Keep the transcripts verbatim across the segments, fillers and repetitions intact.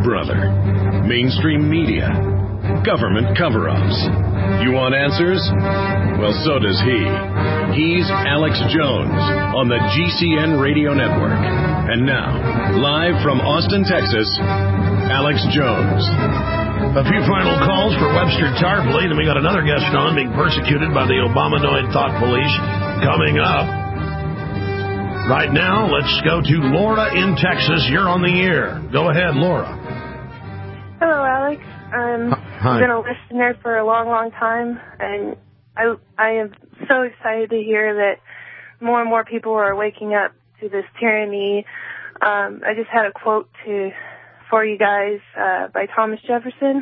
brother. Mainstream media. Government cover-ups. You want answers? Well, so does he. He's Alex Jones on the G C N Radio Network. And now, live from Austin, Texas, Alex Jones. A few final calls for Webster Tarpley, and we got another guest on being persecuted by the Obamanoid thought police coming up. Right now, let's go to Laura in Texas. You're on the air. Go ahead, Laura. Hello, Alex. Um, I've been a listener for a long, long time, and I, I am so excited to hear that more and more people are waking up to this tyranny. Um, I just had a quote to for you guys uh, by Thomas Jefferson.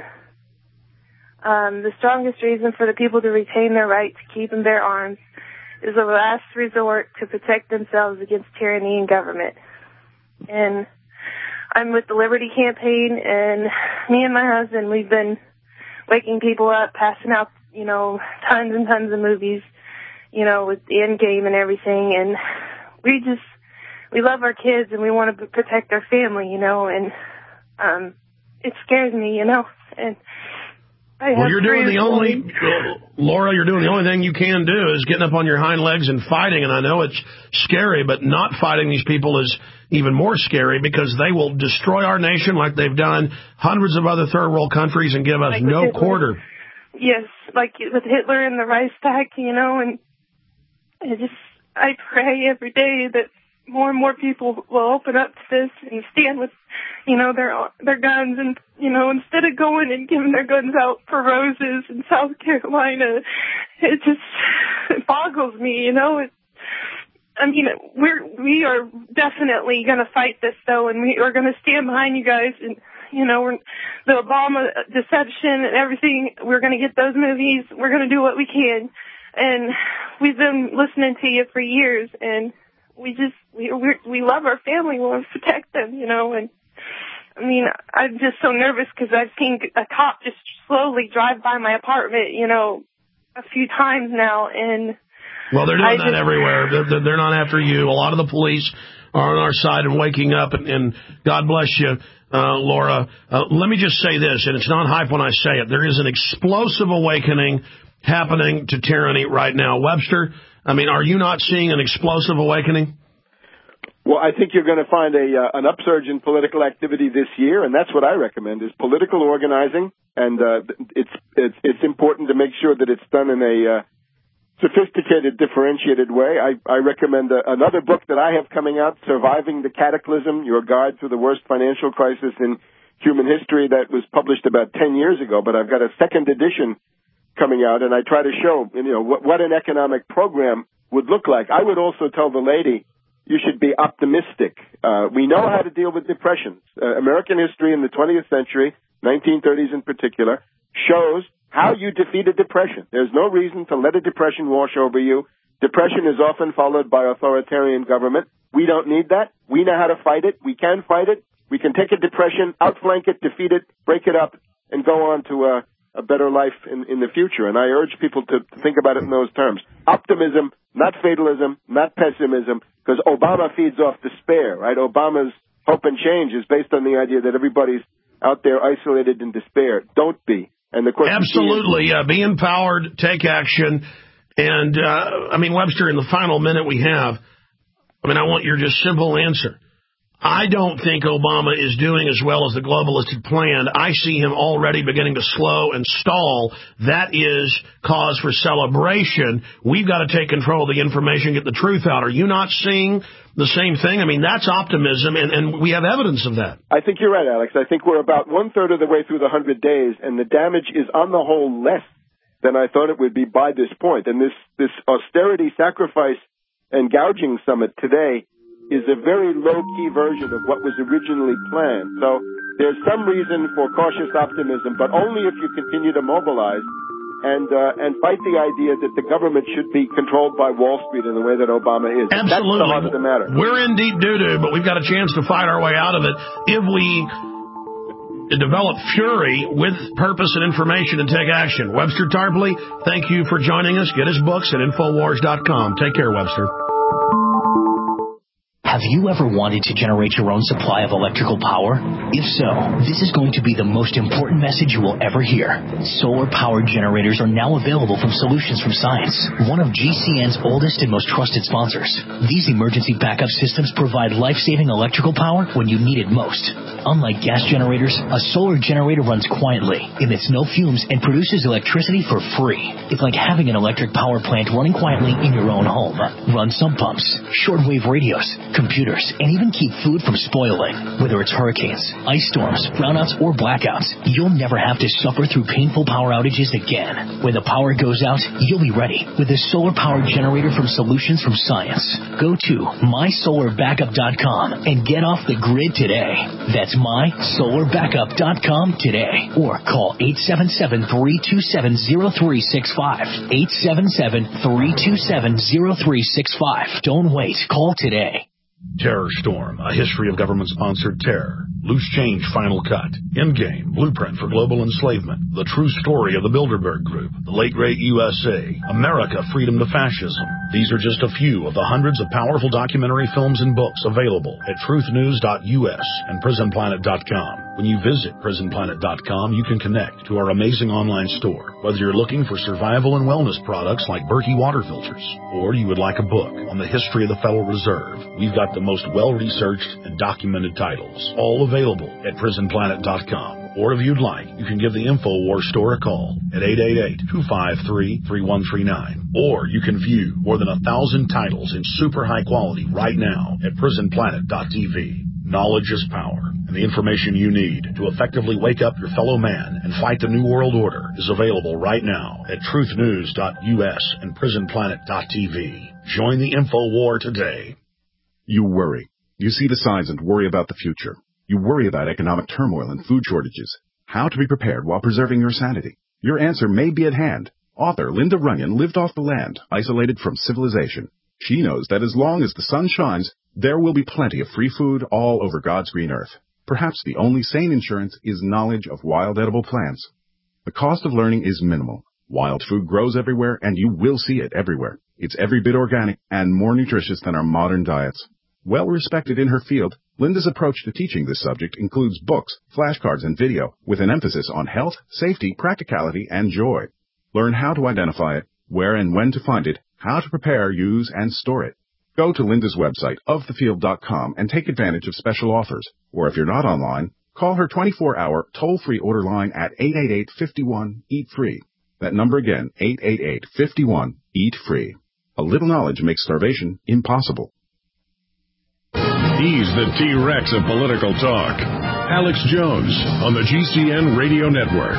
Um, the strongest reason for the people to retain their right to keep and bear arms is the last resort to protect themselves against tyranny and government. And I'm with the Liberty Campaign, and me and my husband, we've been waking people up, passing out, you know, tons and tons of movies, you know, with the end game and everything. And we just, we love our kids, and we want to protect our family, you know, and um, it scares me, you know. And I well, you're doing the only, well, Laura, you're doing the only thing you can do is getting up on your hind legs and fighting. And I know it's scary, but not fighting these people is even more scary because they will destroy our nation like they've done hundreds of other third world countries and give us like no Hitler. quarter. Yes, like with Hitler and the Reichstag, you know, and I just, I pray every day that more and more people will open up to this and stand with, you know, their their guns, and, you know, instead of going and giving their guns out for roses in South Carolina, it just it boggles me, you know. It, I mean, we're we are definitely going to fight this, though, and we are going to stand behind you guys. And, you know, we're, the Obama deception and everything, we're going to get those movies. We're going to do what we can, and we've been listening to you for years, and we just, we we we love our family. We want to protect them, you know. And I mean, I'm just so nervous because I've seen a cop just slowly drive by my apartment, you know, a few times now. And well, they're doing I that just, everywhere. They're, they're not after you. A lot of the police are on our side and waking up. And, and God bless you, uh, Laura. Uh, let me just say this, and it's not hype when I say it. There is an explosive awakening happening to tyranny right now. Webster, I mean, are you not seeing an explosive awakening? Well, I think you're going to find a uh, an upsurge in political activity this year, and that's what I recommend, is political organizing. And uh, it's, it's it's important to make sure that it's done in a uh, sophisticated, differentiated way. I, I recommend uh, another book that I have coming out, Surviving the Cataclysm, Your Guide to the Worst Financial Crisis in Human History, that was published about ten years ago, but I've got a second edition coming out, and I try to show, you know, what, what an economic program would look like. I would also tell the lady, you should be optimistic. Uh, we know how to deal with depressions. Uh, American history in the twentieth century, nineteen thirties in particular, shows how you defeat a depression. There's no reason to let a depression wash over you. Depression is often followed by authoritarian government. We don't need that. We know how to fight it. We can fight it. We can take a depression, outflank it, defeat it, break it up, and go on to a a better life in, in the future. And I urge people to think about it in those terms. Optimism, not fatalism, not pessimism, because Obama feeds off despair, right? Obama's hope and change is based on the idea that everybody's out there isolated in despair. Don't be. And the question Absolutely. Uh, be empowered, take action. And, uh, I mean, Webster, in the final minute we have, I mean, I want your just simple answer. I don't think Obama is doing as well as the globalists had planned. I see him already beginning to slow and stall. That is cause for celebration. We've got to take control of the information, get the truth out. Are you not seeing the same thing? I mean, that's optimism, and, and we have evidence of that. I think you're right, Alex. I think we're about one-third of the way through the one hundred days, and the damage is on the whole less than I thought it would be by this point. And this, this austerity, sacrifice, and gouging summit today is a very low-key version of what was originally planned. So there's some reason for cautious optimism, but only if you continue to mobilize and uh, and fight the idea that the government should be controlled by Wall Street in the way that Obama is. Absolutely. That's the heart of the matter. We're in deep doo-doo, but we've got a chance to fight our way out of it if we develop fury with purpose and information and take action. Webster Tarpley, thank you for joining us. Get his books at Infowars dot com. Take care, Webster. Have you ever wanted to generate your own supply of electrical power? If so, this is going to be the most important message you will ever hear. Solar-powered generators are now available from Solutions from Science, one of G C N's oldest and most trusted sponsors. These emergency backup systems provide life-saving electrical power when you need it most. Unlike gas generators, a solar generator runs quietly, emits no fumes, and produces electricity for free. It's like having an electric power plant running quietly in your own home. Run sump pumps, shortwave radios, computers, and even keep food from spoiling. Whether it's hurricanes, ice storms, brownouts, or blackouts, you'll never have to suffer through painful power outages again. When the power goes out, you'll be ready with a solar-powered generator from Solutions from Science. Go to my solar backup dot com and get off the grid today. That's my solar backup dot com today. Or call eight seven seven, three two seven, zero three six five. eight seven seven, three two seven, zero three six five. Don't wait. Call today. Terror Storm, a history of government-sponsored terror. Loose Change Final Cut. Endgame, Blueprint for Global Enslavement. The True Story of the Bilderberg Group. The Late Great U S A. America, Freedom to Fascism. These are just a few of the hundreds of powerful documentary films and books available at truth news dot U S and prison planet dot com. When you visit prison planet dot com, you can connect to our amazing online store. Whether you're looking for survival and wellness products like Berkey water filters, or you would like a book on the history of the Federal Reserve, we've got the most well-researched and documented titles, all available at prison planet dot com. Or if you'd like, you can give the InfoWars store a call at eight eight eight, two five three, three one three nine. Or you can view more than a thousand titles in super high quality right now at prison planet dot T V. Knowledge is power, and the information you need to effectively wake up your fellow man and fight the New World Order is available right now at truth news dot U S and prison planet dot T V. Join the InfoWar today. You worry. You see the signs and worry about the future. You worry about economic turmoil and food shortages. How to be prepared while preserving your sanity. Your answer may be at hand. Author Linda Runyon lived off the land, isolated from civilization. She knows that as long as the sun shines, there will be plenty of free food all over God's green earth. Perhaps the only sane insurance is knowledge of wild edible plants. The cost of learning is minimal. Wild food grows everywhere, and you will see it everywhere. It's every bit organic and more nutritious than our modern diets. Well respected in her field, Linda's approach to teaching this subject includes books, flashcards, and video, with an emphasis on health, safety, practicality, and joy. Learn how to identify it, where and when to find it, how to prepare, use, and store it. Go to Linda's website, of the field dot com, and take advantage of special offers. Or if you're not online, call her twenty-four hour toll-free order line at eight eight eight, five one, eat free. That number again, eight eight eight, five one, eat free. A little knowledge makes starvation impossible. He's the T-Rex of political talk. Alex Jones on the G C N Radio Network.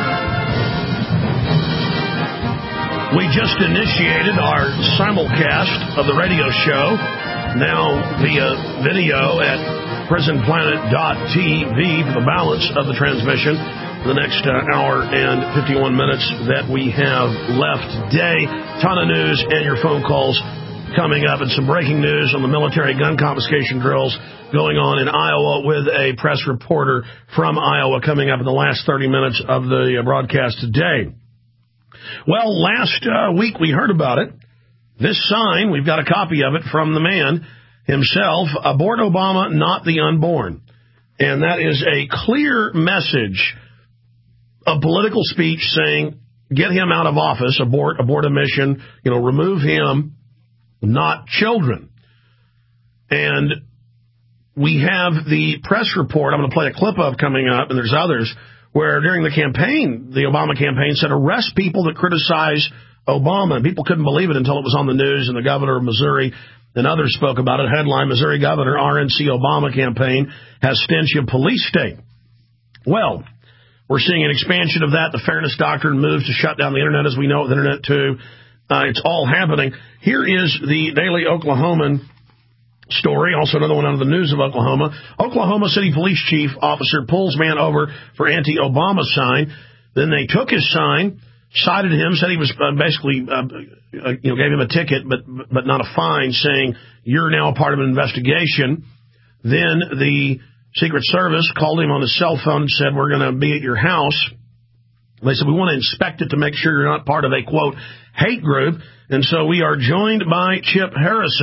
We just initiated our simulcast of the radio show, now via video at prison planet dot T V for the balance of the transmission. The next uh, hour and fifty-one minutes that we have left today. Ton of news and your phone calls coming up, and some breaking news on the military gun confiscation drills going on in Iowa with a press reporter from Iowa coming up in the last thirty minutes of the broadcast today. Well, last uh, week we heard about it. This sign, we've got a copy of it from the man himself, Abort Obama, Not the Unborn. And that is a clear message of political speech saying, get him out of office, abort, abort a mission, you know, remove him, not children. And we have the press report I'm going to play a clip of coming up, and there's others, where during the campaign, the Obama campaign said arrest people that criticize Obama. And people couldn't believe it until it was on the news, and the governor of Missouri and others spoke about it. Headline, Missouri Governor R N C Obama campaign has stench of police state. Well, we're seeing an expansion of that. The fairness doctrine moves to shut down the Internet as we know it, the Internet too. Uh, it's all happening. Here is the Daily Oklahoman story, also another one out of the News of Oklahoma. Oklahoma City Police Chief Officer pulls man over for anti-Obama sign. Then they took his sign, cited him, said he was uh, basically, uh, uh, you know, gave him a ticket, but but not a fine, saying you're now a part of an investigation. Then the Secret Service called him on his cell phone and said, we're going to be at your house. They said, we want to inspect it to make sure you're not part of a, quote, hate group. And so we are joined by Chip Harrison,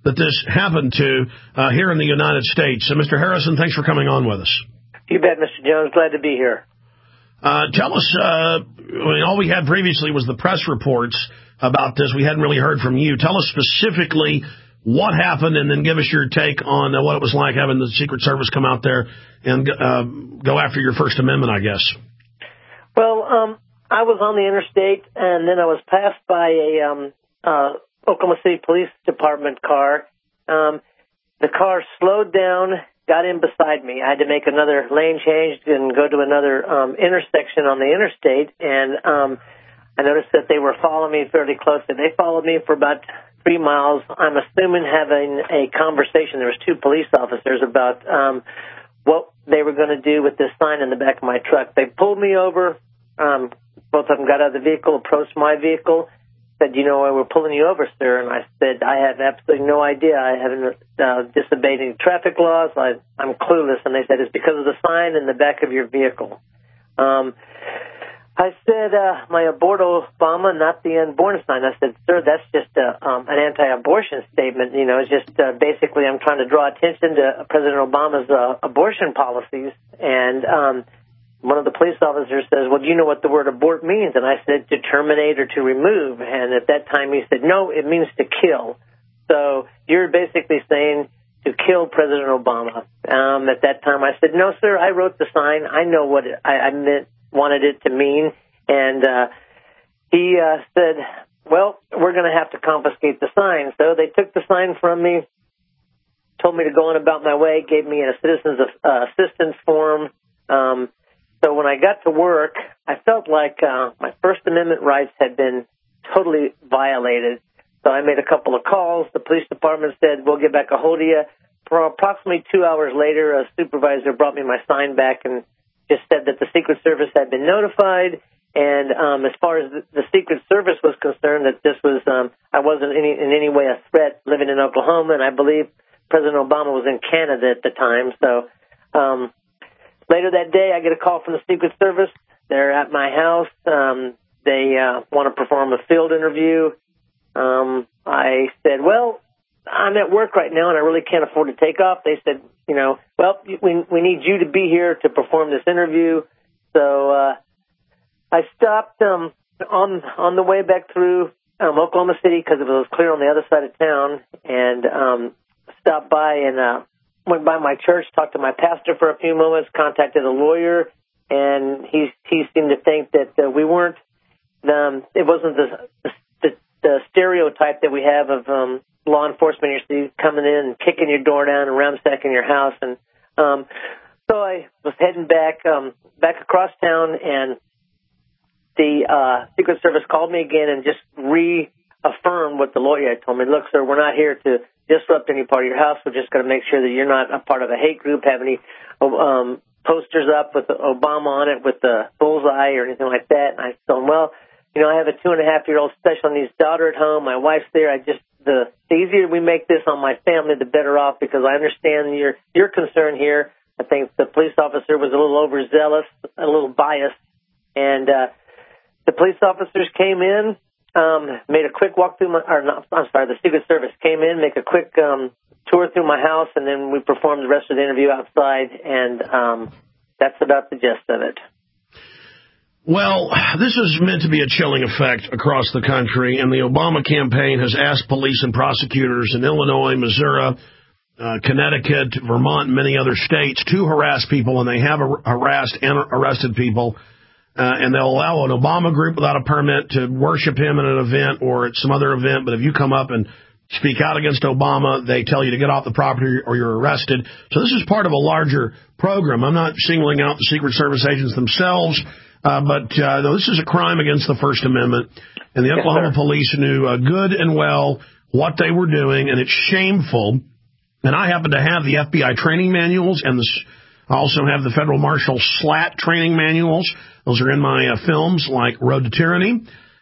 that this happened to uh, here in the United States. So, Mister Harrison, thanks for coming on with us. You bet, Mister Jones. Glad to be here. Uh, tell us, uh, I mean, all we had previously was the press reports about this. We hadn't really heard from you. Tell us specifically what happened, and then give us your take on uh, what it was like having the Secret Service come out there and uh, go after your First Amendment, I guess. Well, um, I was on the interstate, and then I was passed by a um, uh, Oklahoma City Police Department car. Um, the car slowed down, got in beside me. I had to make another lane change and go to another um, intersection on the interstate, and um, I noticed that they were following me fairly closely. They followed me for about three miles. I'm assuming having a conversation. There was two police officers about um, what they were going to do with this sign in the back of my truck. They pulled me over. Um, both of them got out of the vehicle, approached my vehicle, said, you know, we're pulling you over, sir. And I said, I have absolutely no idea. I haven't uh, disobeyed any traffic laws. I, I'm clueless. And they said, it's because of the sign in the back of your vehicle. Um, I said, uh, my abort Obama, not the unborn sign. I said, sir, that's just uh, um, an anti-abortion statement. You know, it's just uh, basically I'm trying to draw attention to President Obama's uh, abortion policies. And um, one of the police officers says, well, do you know what the word abort means? And I said, to terminate or to remove. And at that time he said, no, it means to kill. So you're basically saying to kill President Obama. Um, at that time I said, no, sir, I wrote the sign. I know what it, I, I meant. wanted it to mean, and uh, he uh, said, well, we're going to have to confiscate the sign. So they took the sign from me, told me to go on about my way, gave me a citizen's uh, assistance form. Um, so when I got to work, I felt like uh, my First Amendment rights had been totally violated. So I made a couple of calls. The police department said, we'll get back a hold of you. For approximately two hours later, a supervisor brought me my sign back and just said that the Secret Service had been notified, and um, as far as the, the Secret Service was concerned, that this was um, I wasn't any, in any way a threat living in Oklahoma, and I believe President Obama was in Canada at the time. So um, later that day, I get a call from the Secret Service. They're at my house. Um, they uh, want to perform a field interview. Um, I said, well, I'm at work right now, and I really can't afford to take off. They said, you know, well, we we need you to be here to perform this interview. So uh, I stopped um, on on the way back through um, Oklahoma City because it was clear on the other side of town, and um, stopped by and uh, went by my church, talked to my pastor for a few moments, contacted a lawyer, and he he seemed to think that uh, we weren't, um, it wasn't the, the the stereotype that we have of um, law enforcement. You're coming in and kicking your door down and ransacking your house. And um, so I was heading back um, back across town, and the uh, Secret Service called me again and just reaffirmed what the lawyer had told me. Look, sir, we're not here to disrupt any part of your house. We're just going to make sure that you're not a part of a hate group, have any um, posters up with Obama on it with the bullseye or anything like that. And I told him, well, you know, I have a two-and-a-half-year-old special needs daughter at home. My wife's there. I just The, the easier we make this on my family, the better off, because I understand your your concern here. I think the police officer was a little overzealous, a little biased, and uh, the police officers came in, um, made a quick walk through my, or not, I'm sorry, the Secret Service came in, make a quick um, tour through my house, and then we performed the rest of the interview outside, and um, that's about the gist of it. Well, this is meant to be a chilling effect across the country, and the Obama campaign has asked police and prosecutors in Illinois, Missouri, uh, Connecticut, Vermont, and many other states to harass people, and they have ar- harassed and arrested people, uh, and they'll allow an Obama group without a permit to worship him at an event or at some other event, but if you come up and speak out against Obama, they tell you to get off the property or you're arrested. So this is part of a larger program. I'm not singling out the Secret Service agents themselves, Uh, but uh, this is a crime against the First Amendment, and the yes, Oklahoma sir. police knew uh, good and well what they were doing, and it's shameful. And I happen to have the F B I training manuals, and the, I also have the Federal Marshal SLAT training manuals. Those are in my uh, films like Road to Tyranny.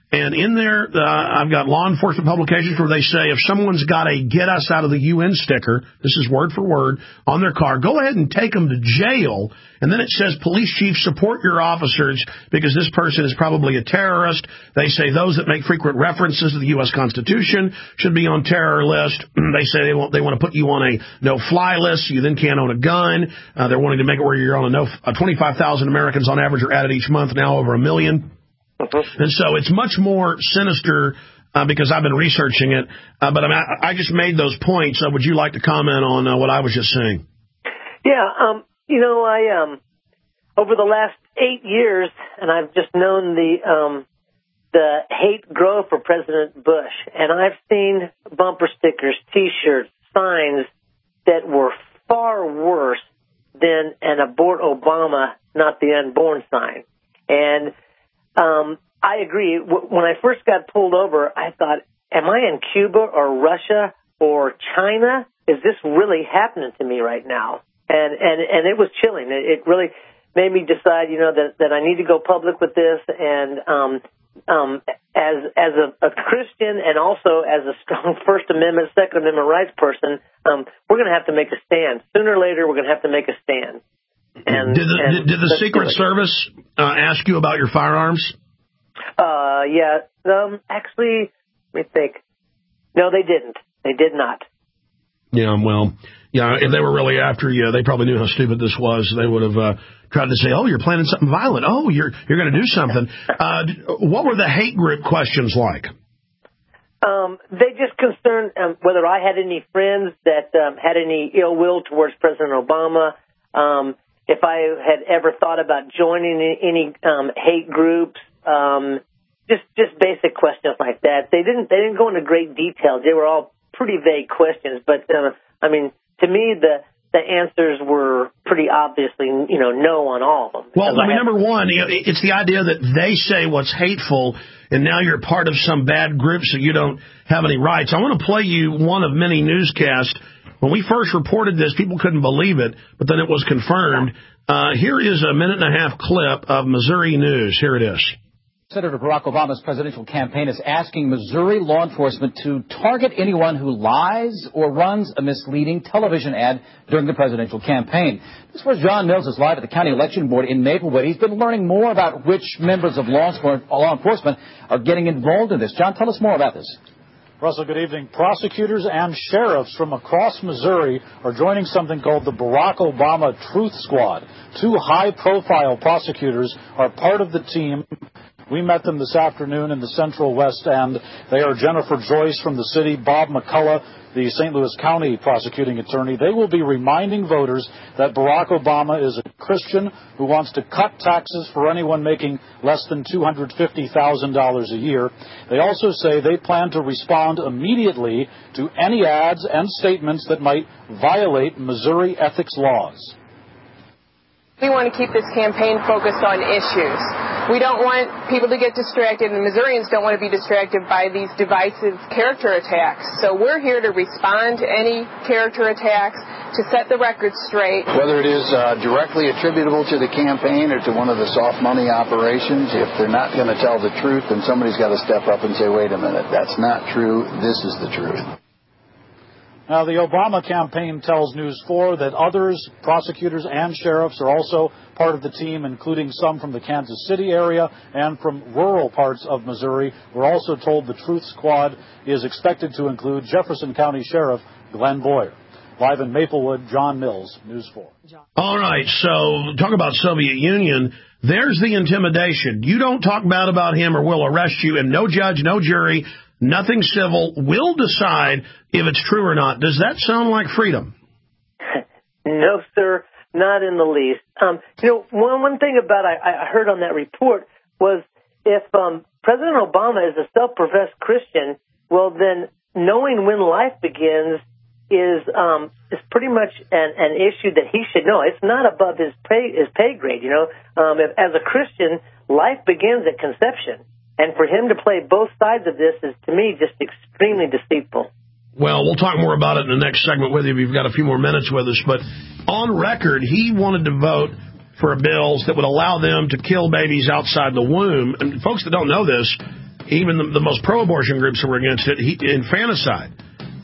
And in there, uh, I've got law enforcement publications where they say if someone's got a get us out of the U N sticker, this is word for word, on their car, go ahead and take them to jail. And then it says, police chief, support your officers because this person is probably a terrorist. They say those that make frequent references to the U S Constitution should be on terror list. They say they want, they want to put you on a no-fly list so you then can't own a gun. Uh, they're wanting to make it where you're on a no, uh, twenty-five thousand Americans on average are added each month, now over a million. And so it's much more sinister uh, because I've been researching it. Uh, but I, mean, I, I just made those points. Uh, would you like to comment on uh, what I was just saying? Yeah, um, you know, I um, over the last eight years, and I've just known the um, the hate grow for President Bush, and I've seen bumper stickers, T-shirts, signs that were far worse than an abort Obama, not the unborn sign. And Um, I agree. When I first got pulled over, I thought, am I in Cuba or Russia or China? Is this really happening to me right now? And and, and it was chilling. It, it really made me decide, you know, that, that I need to go public with this. And um, um, as as a, a Christian and also as a strong First Amendment, Second Amendment rights person, um, we're going to have to make a stand. Sooner or later, we're going to have to make a stand. And, did the, and did the Secret Service uh, ask you about your firearms? Uh, yeah. Um, actually, let me think. No, they didn't. They did not. Yeah, well, yeah, if they were really after you, they probably knew how stupid this was. They would have uh, tried to say, oh, you're planning something violent. Oh, you're you're going to do something. Uh, what were the hate group questions like? Um, they just concerned um, whether I had any friends that um, had any ill will towards President Obama. Um If I had ever thought about joining any um, hate groups, um, just just basic questions like that. They didn't they didn't go into great detail. They were all pretty vague questions. But uh, I mean, to me, the the answers were pretty obviously, you know, no on all of them. Well, I mean, number one, you know, it's the idea that they say what's hateful, and now you're part of some bad group, so you don't have any rights. I want to play you one of many newscasts. When we first reported this, people couldn't believe it, but then it was confirmed. Uh, here is a minute and a half clip of Missouri News. Here it is. Senator Barack Obama's presidential campaign is asking Missouri law enforcement to target anyone who lies or runs a misleading television ad during the presidential campaign. This was John Mills is live at the county election board in Maplewood. He's been learning more about which members of law enforcement are getting involved in this. John, tell us more about this. Russell, good evening. Prosecutors and sheriffs from across Missouri are joining something called the Barack Obama Truth Squad. Two high-profile prosecutors are part of the team. We met them this afternoon in the Central West End. They are Jennifer Joyce from the city, Bob McCullough, the Saint Louis County prosecuting attorney. They will be reminding voters that Barack Obama is a Christian who wants to cut taxes for anyone making less than two hundred fifty thousand dollars a year. They also say they plan to respond immediately to any ads and statements that might violate Missouri ethics laws. We want to keep this campaign focused on issues. We don't want people to get distracted, and Missourians don't want to be distracted by these divisive character attacks. So we're here to respond to any character attacks, to set the record straight. Whether it is uh, directly attributable to the campaign or to one of the soft money operations, if they're not going to tell the truth, then somebody's got to step up and say, wait a minute, that's not true, this is the truth. Now, the Obama campaign tells News four that others, prosecutors and sheriffs, are also part of the team, including some from the Kansas City area and from rural parts of Missouri. We're also told the Truth Squad is expected to include Jefferson County Sheriff Glenn Boyer. Live in Maplewood, John Mills, News four. All right, so talk about Soviet Union. There's the intimidation. You don't talk bad about him or we'll arrest you, and no judge, no jury, nothing civil will decide if it's true or not. Does that sound like freedom? No, sir, not in the least. Um, you know, one one thing about I, I heard on that report was if um, President Obama is a self-professed Christian, well, then knowing when life begins is um, is pretty much an, an issue that he should know. It's not above his pay his pay grade. You know, um, if, as a Christian, life begins at conception. And for him to play both sides of this is, to me, just extremely deceitful. Well, we'll talk more about it in the next segment with you. We've got a few more minutes with us. But on record, he wanted to vote for bills that would allow them to kill babies outside the womb. And folks that don't know this, even the, the most pro-abortion groups were against it, he, infanticide.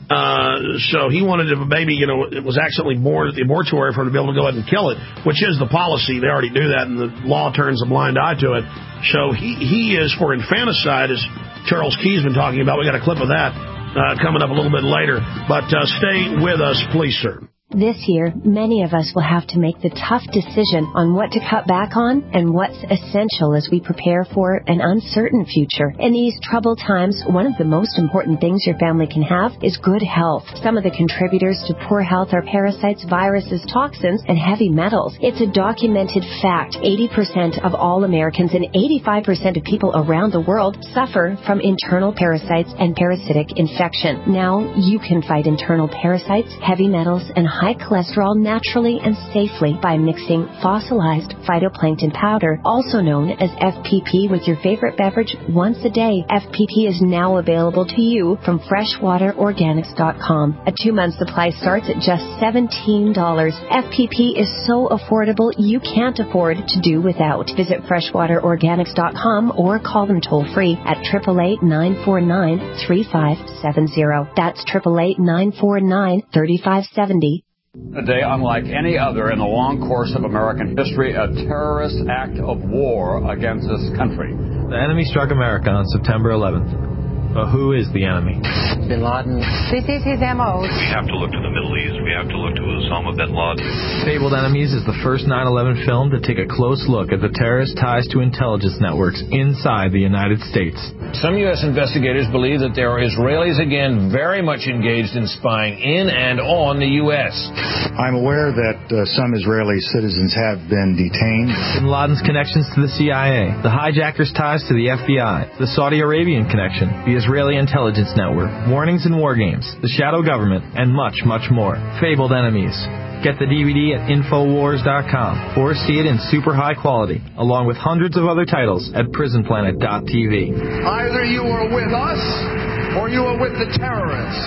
Uh, so he wanted if a baby, you know, it was accidentally born at the abortory for him to be able to go ahead and kill it, which is the policy. They already do that, and the law turns a blind eye to it. So he, he is for infanticide, as Charles Key's been talking about. We got a clip of that uh, coming up a little bit later. But uh, stay with us, please, sir. This year, many of us will have to make the tough decision on what to cut back on and what's essential as we prepare for an uncertain future. In these troubled times, one of the most important things your family can have is good health. Some of the contributors to poor health are parasites, viruses, toxins, and heavy metals. It's a documented fact. eighty percent of all Americans and eighty-five percent of people around the world suffer from internal parasites and parasitic infection. Now you can fight internal parasites, heavy metals, and high cholesterol naturally and safely by mixing fossilized phytoplankton powder, also known as F P P, with your favorite beverage once a day. F P P is now available to you from freshwater organics dot com. A two-month supply starts at just seventeen dollars. F P P is so affordable you can't afford to do without. Visit freshwater organics dot com or call them toll-free at eight eight eight, nine four nine, three five seven zero. That's eight eight eight, nine four nine, three five seven zero. A day unlike any other in the long course of American history, a terrorist act of war against this country. The enemy struck America on September eleventh. But who is the enemy? Bin Laden. This is his M O. We have to look to the Middle East. We have to look to Osama bin Laden. Fabled Enemies is the first nine eleven film to take a close look at the terrorist ties to intelligence networks inside the United States. Some U S investigators believe that there are Israelis again very much engaged in spying in and on the U S. I'm aware that uh, some Israeli citizens have been detained. Bin Laden's connections to the C I A, the hijackers' ties to the F B I, the Saudi Arabian connection, the Israeli intelligence network, warnings and war games, the shadow government, and much, much more. Fabled Enemies. Get the D V D at infowars dot com or see it in super high quality, along with hundreds of other titles at prison planet dot t v. Either you are with us or you are with the terrorists.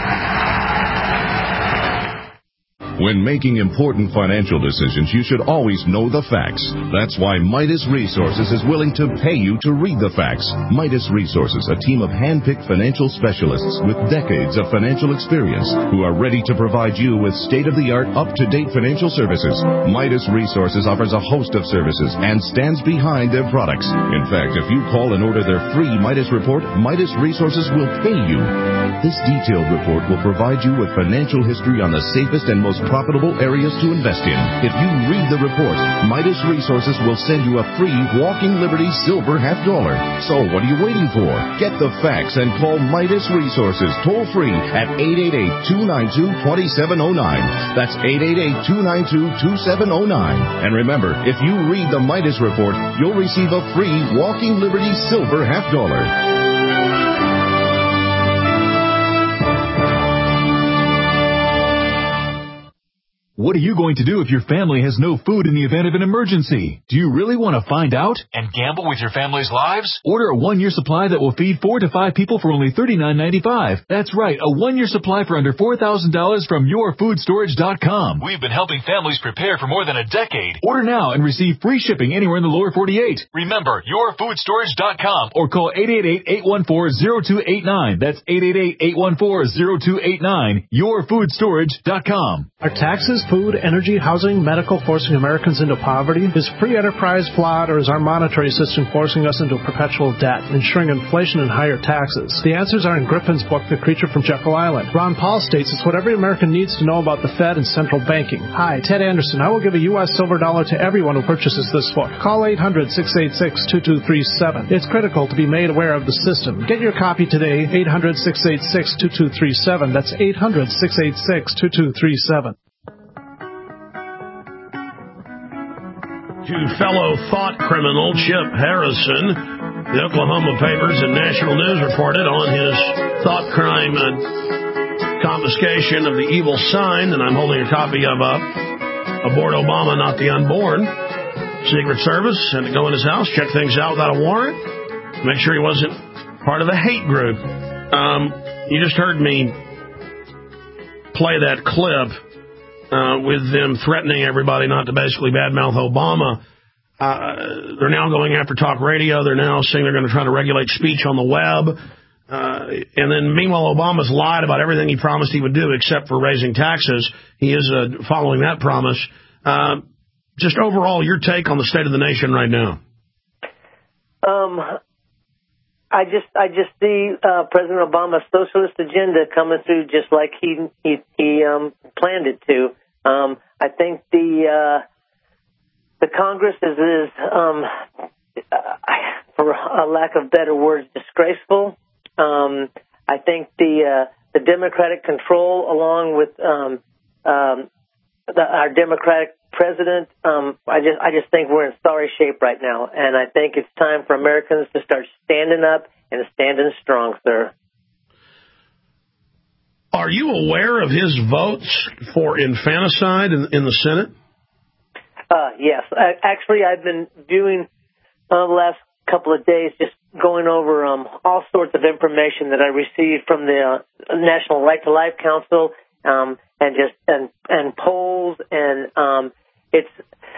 When making important financial decisions, you should always know the facts. That's why Midas Resources is willing to pay you to read the facts. Midas Resources, a team of hand-picked financial specialists with decades of financial experience who are ready to provide you with state-of-the-art, up-to-date financial services. Midas Resources offers a host of services and stands behind their products. In fact, if you call and order their free Midas report, Midas Resources will pay you. This detailed report will provide you with financial history on the safest and most profitable areas to invest in. If you read the report, Midas Resources will send you a free Walking Liberty Silver half dollar. So what are you waiting for? Get the facts and call Midas Resources toll free at eight eight eight, two nine two, two seven zero nine. That's eight eight eight, two nine two, two seven zero nine. And remember, if you read the Midas report, you'll receive a free Walking Liberty Silver half dollar. What are you going to do if your family has no food in the event of an emergency? Do you really want to find out? And gamble with your family's lives? Order a one-year supply that will feed four to five people for only thirty-nine ninety-five. That's right, a one-year supply for under four thousand dollars from your food storage dot com. We've been helping families prepare for more than a decade. Order now and receive free shipping anywhere in the lower forty-eight. Remember, your food storage dot com. Or call eight eight eight, eight one four, zero two eight nine. That's eight eight eight, eight one four, zero two eight nine. your food storage dot com. Are taxes, food, energy, housing, medical forcing Americans into poverty? Is free enterprise flawed, or is our monetary system forcing us into perpetual debt, ensuring inflation and higher taxes? The answers are in Griffin's book, The Creature from Jekyll Island. Ron Paul states it's what every American needs to know about the Fed and central banking. Hi, Ted Anderson. I will give a U S silver dollar to everyone who purchases this book. Call eight hundred, six eight six, two two three seven. It's critical to be made aware of the system. Get your copy today, eight hundred, six eight six, two two three seven. That's eight hundred, six eight six, two two three seven. To fellow thought criminal Chip Harrison, the Oklahoma papers and national news reported on his thought crime uh, confiscation of the evil sign that I'm holding a copy of up. Abort Obama, not the unborn. Secret Service had to go in his house, check things out without a warrant, make sure he wasn't part of the hate group. Um, you just heard me play that clip Uh, with them threatening everybody not to basically badmouth Obama. Uh, they're now going after talk radio. They're now saying they're going to try to regulate speech on the web. Uh, and then, meanwhile, Obama's lied about everything he promised he would do except for raising taxes. He is uh, following that promise. Uh, just overall, your take on the state of the nation right now. Um, I just I just see uh, President Obama's socialist agenda coming through just like he he, he um, planned it to. Um, I think the uh, the Congress is, is um, uh, for a lack of better words, disgraceful. Um, I think the uh, the Democratic control, along with um, um, the, our Democratic president, um, I just I just think we're in sorry shape right now, and I think it's time for Americans to start standing up and standing strong, sir. Are you aware of his votes for infanticide in, in the Senate? Uh, yes. I, actually, I've been doing uh, the last couple of days just going over um, all sorts of information that I received from the uh, National Right to Life Council, um, and just and and polls, and um, it's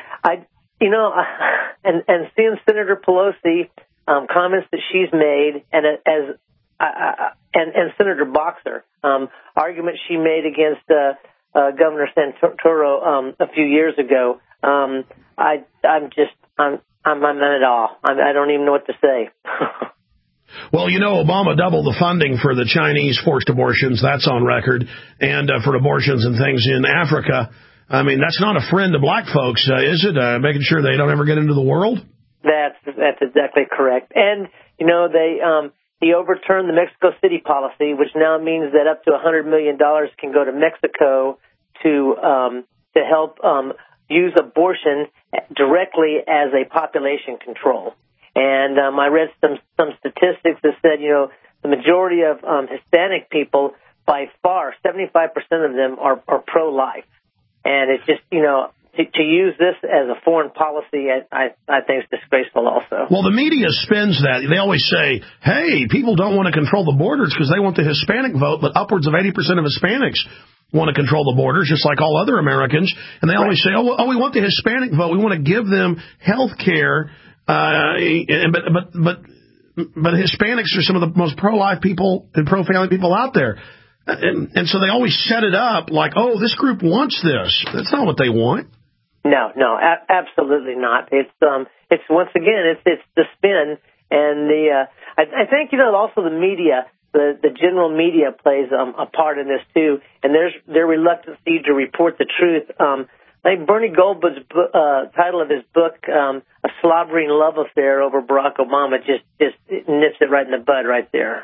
I you know and and seeing Senator Pelosi um, comments that she's made, and as uh, and and Senator Boxer um, arguments she made against uh, uh, Governor Santoro um, a few years ago. Um, I I'm just I'm I'm I'm not at all. I'm, I don't even know what to say. Well, you know, Obama doubled the funding for the Chinese forced abortions. That's on record. And uh, for abortions and things in Africa. I mean, that's not a friend to black folks, uh, is it? Uh, making sure they don't ever get into the world? That's that's exactly correct. And, you know, they um, he overturned the Mexico City policy, which now means that up to one hundred million dollars can go to Mexico to um, to help um, use abortion directly as a population control. And um, I read some some statistics that said, you know, the majority of um, Hispanic people, by far, seventy-five percent of them are, are pro-life. And it's just, you know, to, to use this as a foreign policy, I, I, I think is disgraceful also. Well, the media spins that. They always say, hey, people don't want to control the borders because they want the Hispanic vote, but upwards of eighty percent of Hispanics want to control the borders, just like all other Americans. And they always say, oh, oh we want the Hispanic vote. We want to give them health care. Uh, but, but, but, but Hispanics are some of the most pro-life people and pro-family people out there. And, and so they always set it up like, oh, this group wants this. That's not what they want. No, no, a- absolutely not. It's, um, it's once again, it's, it's the spin and the, uh, I, I think, you know, also the media, the, the general media plays, um, a part in this too. And there's their reluctancy to report the truth. Um, I think Bernie Goldberg's uh, title of his book, um, A Slobbering Love Affair Over Barack Obama, just, just nips it right in the bud right there.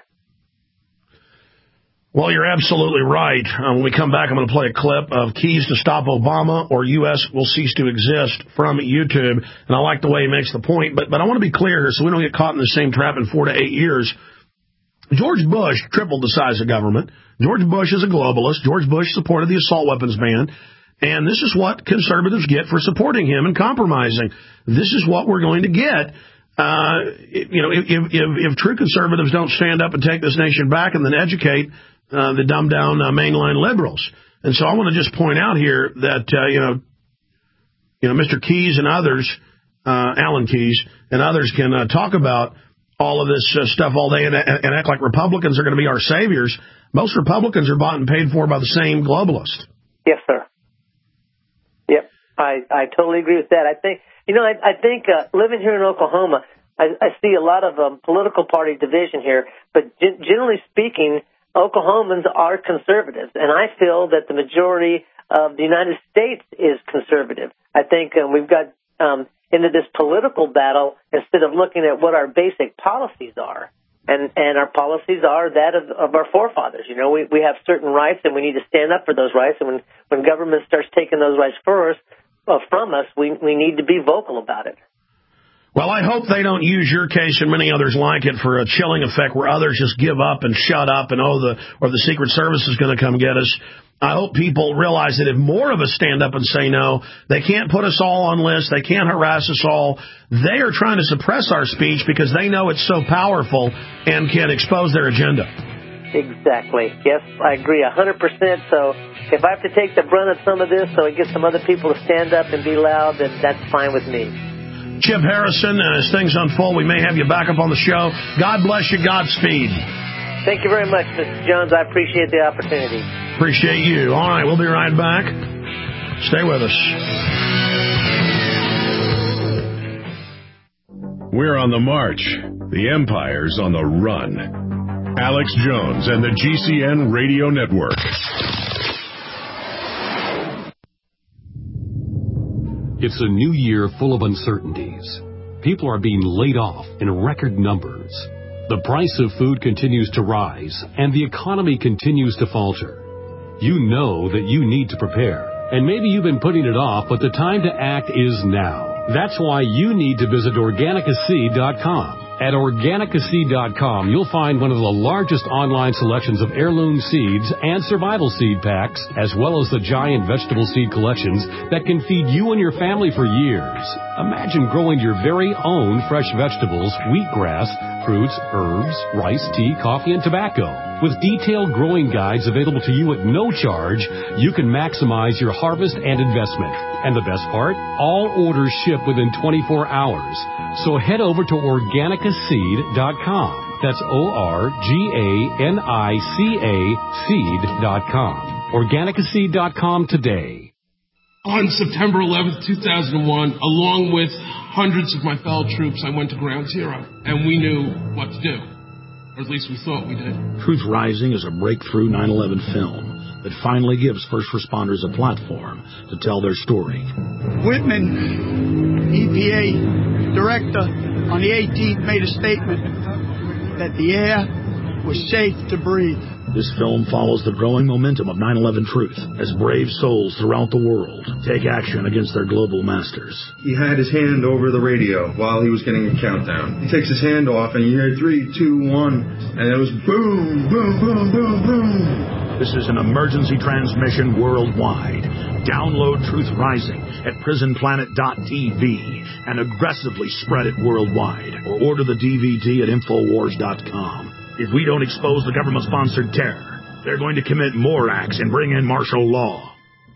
Well, you're absolutely right. Uh, when we come back, I'm going to play a clip of Keys to Stop Obama or U S Will Cease to Exist from YouTube. And I like the way he makes the point. But, but I want to be clear here so we don't get caught in the same trap in four to eight years. George Bush tripled the size of government. George Bush is a globalist. George Bush supported the assault weapons ban. And this is what conservatives get for supporting him and compromising. This is what we're going to get. Uh, you know, if, if, if true conservatives don't stand up and take this nation back and then educate uh, the dumbed down uh, mainline liberals. And so I want to just point out here that, uh, you know, you know, Mister Keyes and others, uh, Alan Keyes and others can uh, talk about all of this uh, stuff all day and, and act like Republicans are going to be our saviors. Most Republicans are bought and paid for by the same globalist. Yes, sir. Yep, I, I totally agree with that. I think, you know, I, I think uh, living here in Oklahoma, I, I see a lot of um, political party division here, but g- generally speaking, Oklahomans are conservatives, and I feel that the majority of the United States is conservative. I think um, we've got um, into this political battle instead of looking at what our basic policies are. And, and our policies are that of, of our forefathers. You know, we, we have certain rights and we need to stand up for those rights. And when, when government starts taking those rights first, uh, from us, we, we need to be vocal about it. Well, I hope they don't use your case and many others like it for a chilling effect where others just give up and shut up and, oh, the, or the Secret Service is going to come get us. I hope people realize that if more of us stand up and say no, they can't put us all on lists. They can't harass us all. They are trying to suppress our speech because they know it's so powerful and can expose their agenda. Exactly. Yes, I agree one hundred percent. So if I have to take the brunt of some of this so I get some other people to stand up and be loud, then that's fine with me. Chip Harrison, and as things unfold, we may have you back up on the show. God bless you. Godspeed. Thank you very much, Mister Jones. I appreciate the opportunity. Appreciate you. All right, we'll be right back. Stay with us. We're on the march. The empire's on the run. Alex Jones and the G C N Radio Network. It's a new year full of uncertainties. People are being laid off in record numbers. The price of food continues to rise, and the economy continues to falter. You know that you need to prepare, and maybe you've been putting it off, but the time to act is now. That's why you need to visit Organica Seed dot com. At Organica Seed dot com, you'll find one of the largest online selections of heirloom seeds and survival seed packs, as well as the giant vegetable seed collections that can feed you and your family for years. Imagine growing your very own fresh vegetables, wheatgrass, fruits, herbs, rice, tea, coffee, and tobacco. With detailed growing guides available to you at no charge, you can maximize your harvest and investment. And the best part? All orders ship within twenty-four hours. So head over to Organica Seed dot com. That's O R G A N I C A Seed dot com. Organica Seed dot com today. On September eleventh, two thousand one, along with hundreds of my fellow troops, I went to Ground Zero, and we knew what to do. Or at least we thought we did. Truth Rising is a breakthrough nine eleven film that finally gives first responders a platform to tell their story. Whitman, E P A director, on the eighteenth made a statement that the air was safe to breathe. This film follows the growing momentum of nine eleven truth as brave souls throughout the world take action against their global masters. He had his hand over the radio while he was getting a countdown. He takes his hand off and you hear three, two, one, and it was boom, boom, boom, boom, boom. This is an emergency transmission worldwide. Download Truth Rising at prison planet dot t v and aggressively spread it worldwide, or order the D V D at infowars dot com. If we don't expose the government-sponsored terror, they're going to commit more acts and bring in martial law.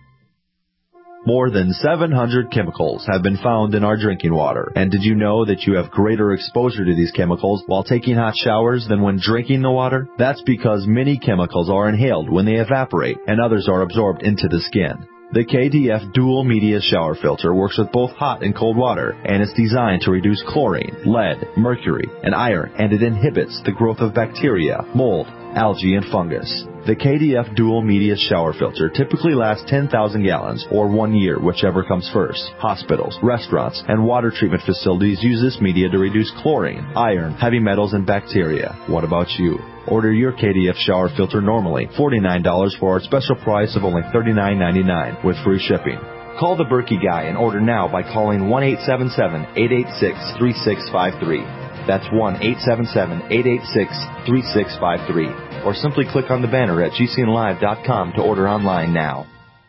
More than seven hundred chemicals have been found in our drinking water. And did you know that you have greater exposure to these chemicals while taking hot showers than when drinking the water? That's because many chemicals are inhaled when they evaporate, and others are absorbed into the skin. The K D F Dual Media Shower Filter works with both hot and cold water, and it's designed to reduce chlorine, lead, mercury, and iron, and it inhibits the growth of bacteria, mold, algae, and fungus. The K D F Dual Media Shower Filter typically lasts ten thousand gallons, or one year, whichever comes first. Hospitals, restaurants, and water treatment facilities use this media to reduce chlorine, iron, heavy metals, and bacteria. What about you? Order your K D F shower filter normally forty-nine dollars for our special price of only thirty-nine ninety-nine with free shipping. Call the Berkey Guy and order now by calling one eight seven seven, eight eight six, three six five three. That's one eight seven seven, eight eight six, three six five three. Or simply click on the banner at G C N live dot com to order online now.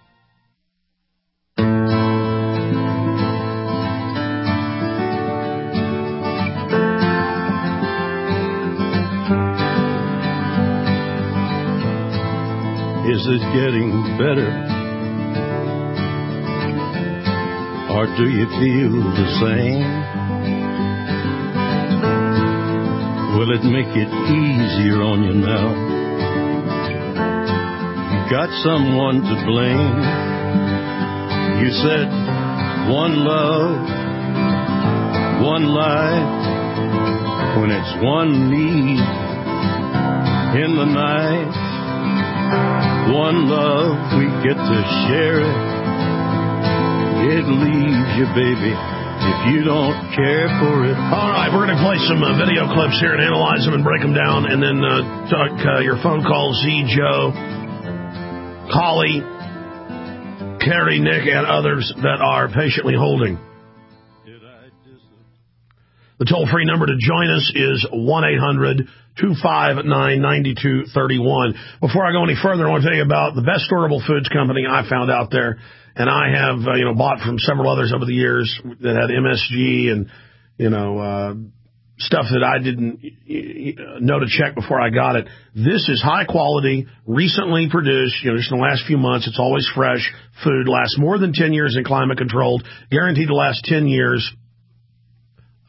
Is it getting better? Or do you feel the same? Will it make it easier on you now? You got someone to blame. You said one love, one life. When it's one need in the night, one love, we get to share it. It leaves you, baby, if you don't care for it. All right, we're going to play some uh, video clips here and analyze them and break them down, and then uh, talk uh, your phone calls, Z, Joe, Holly, Carrie, Nick, and others that are patiently holding. The toll-free number to join us is one eight hundred, two five nine, nine two three one. Before I go any further, I want to tell you about the best storable foods company I found out there, and I have uh, you know bought from several others over the years that had M S G and you know uh, stuff that I didn't know to check before I got it. This is high quality, recently produced, you know, just in the last few months. It's always fresh food, lasts more than ten years and climate controlled, guaranteed to last ten years.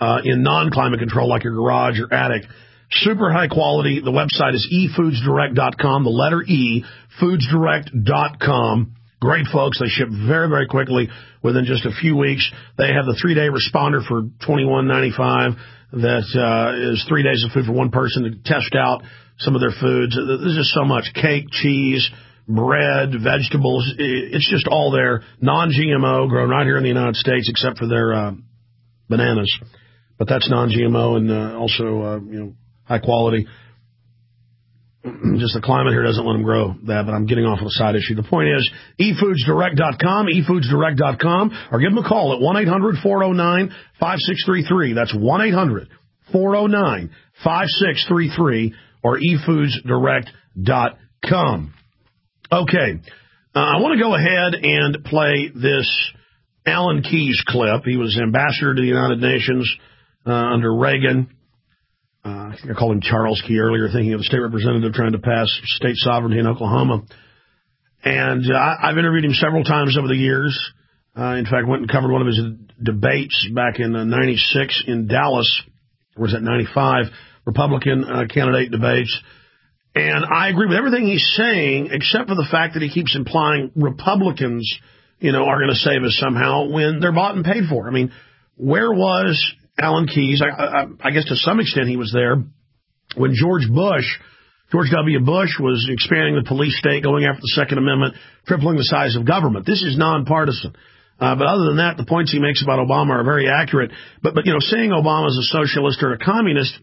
uh, in non-climate control like your garage or attic. Super high quality. The website is e foods direct dot com, the letter E, foods direct dot com. Great folks. They ship very, very quickly within just a few weeks. They have the three-day responder for twenty-one ninety-five that uh, is three days of food for one person to test out some of their foods. There's just so much. Cake, cheese, bread, vegetables. It's just all there. Non-G M O, grown right here in the United States, except for their uh, bananas. But that's non-G M O and uh, also, uh, you know, high quality. Just the climate here doesn't let them grow that, but I'm getting off on a side issue. The point is, e foods direct dot com, e foods direct dot com, or give them a call at one eight hundred four oh nine five six three three. That's one eight hundred four oh nine five six three three, or e foods direct dot com. Okay, uh, I want to go ahead and play this Alan Keyes clip. He was ambassador to the United Nations uh, under Reagan. Uh, I think I called him Charles Key earlier, thinking of a state representative trying to pass state sovereignty in Oklahoma. And uh, I've interviewed him several times over the years. Uh, in fact, went and covered one of his debates back in uh, ninety-six in Dallas, or was that ninety-five, Republican uh, candidate debates. And I agree with everything he's saying, except for the fact that he keeps implying Republicans, you know, are going to save us somehow when they're bought and paid for. I mean, where was Alan Keyes? I, I, I guess to some extent he was there when George Bush, George W. Bush was expanding the police state, going after the Second Amendment, tripling the size of government. This is nonpartisan. Uh, but other than that, the points he makes about Obama are very accurate. But, but you know, saying Obama is a socialist or a communist,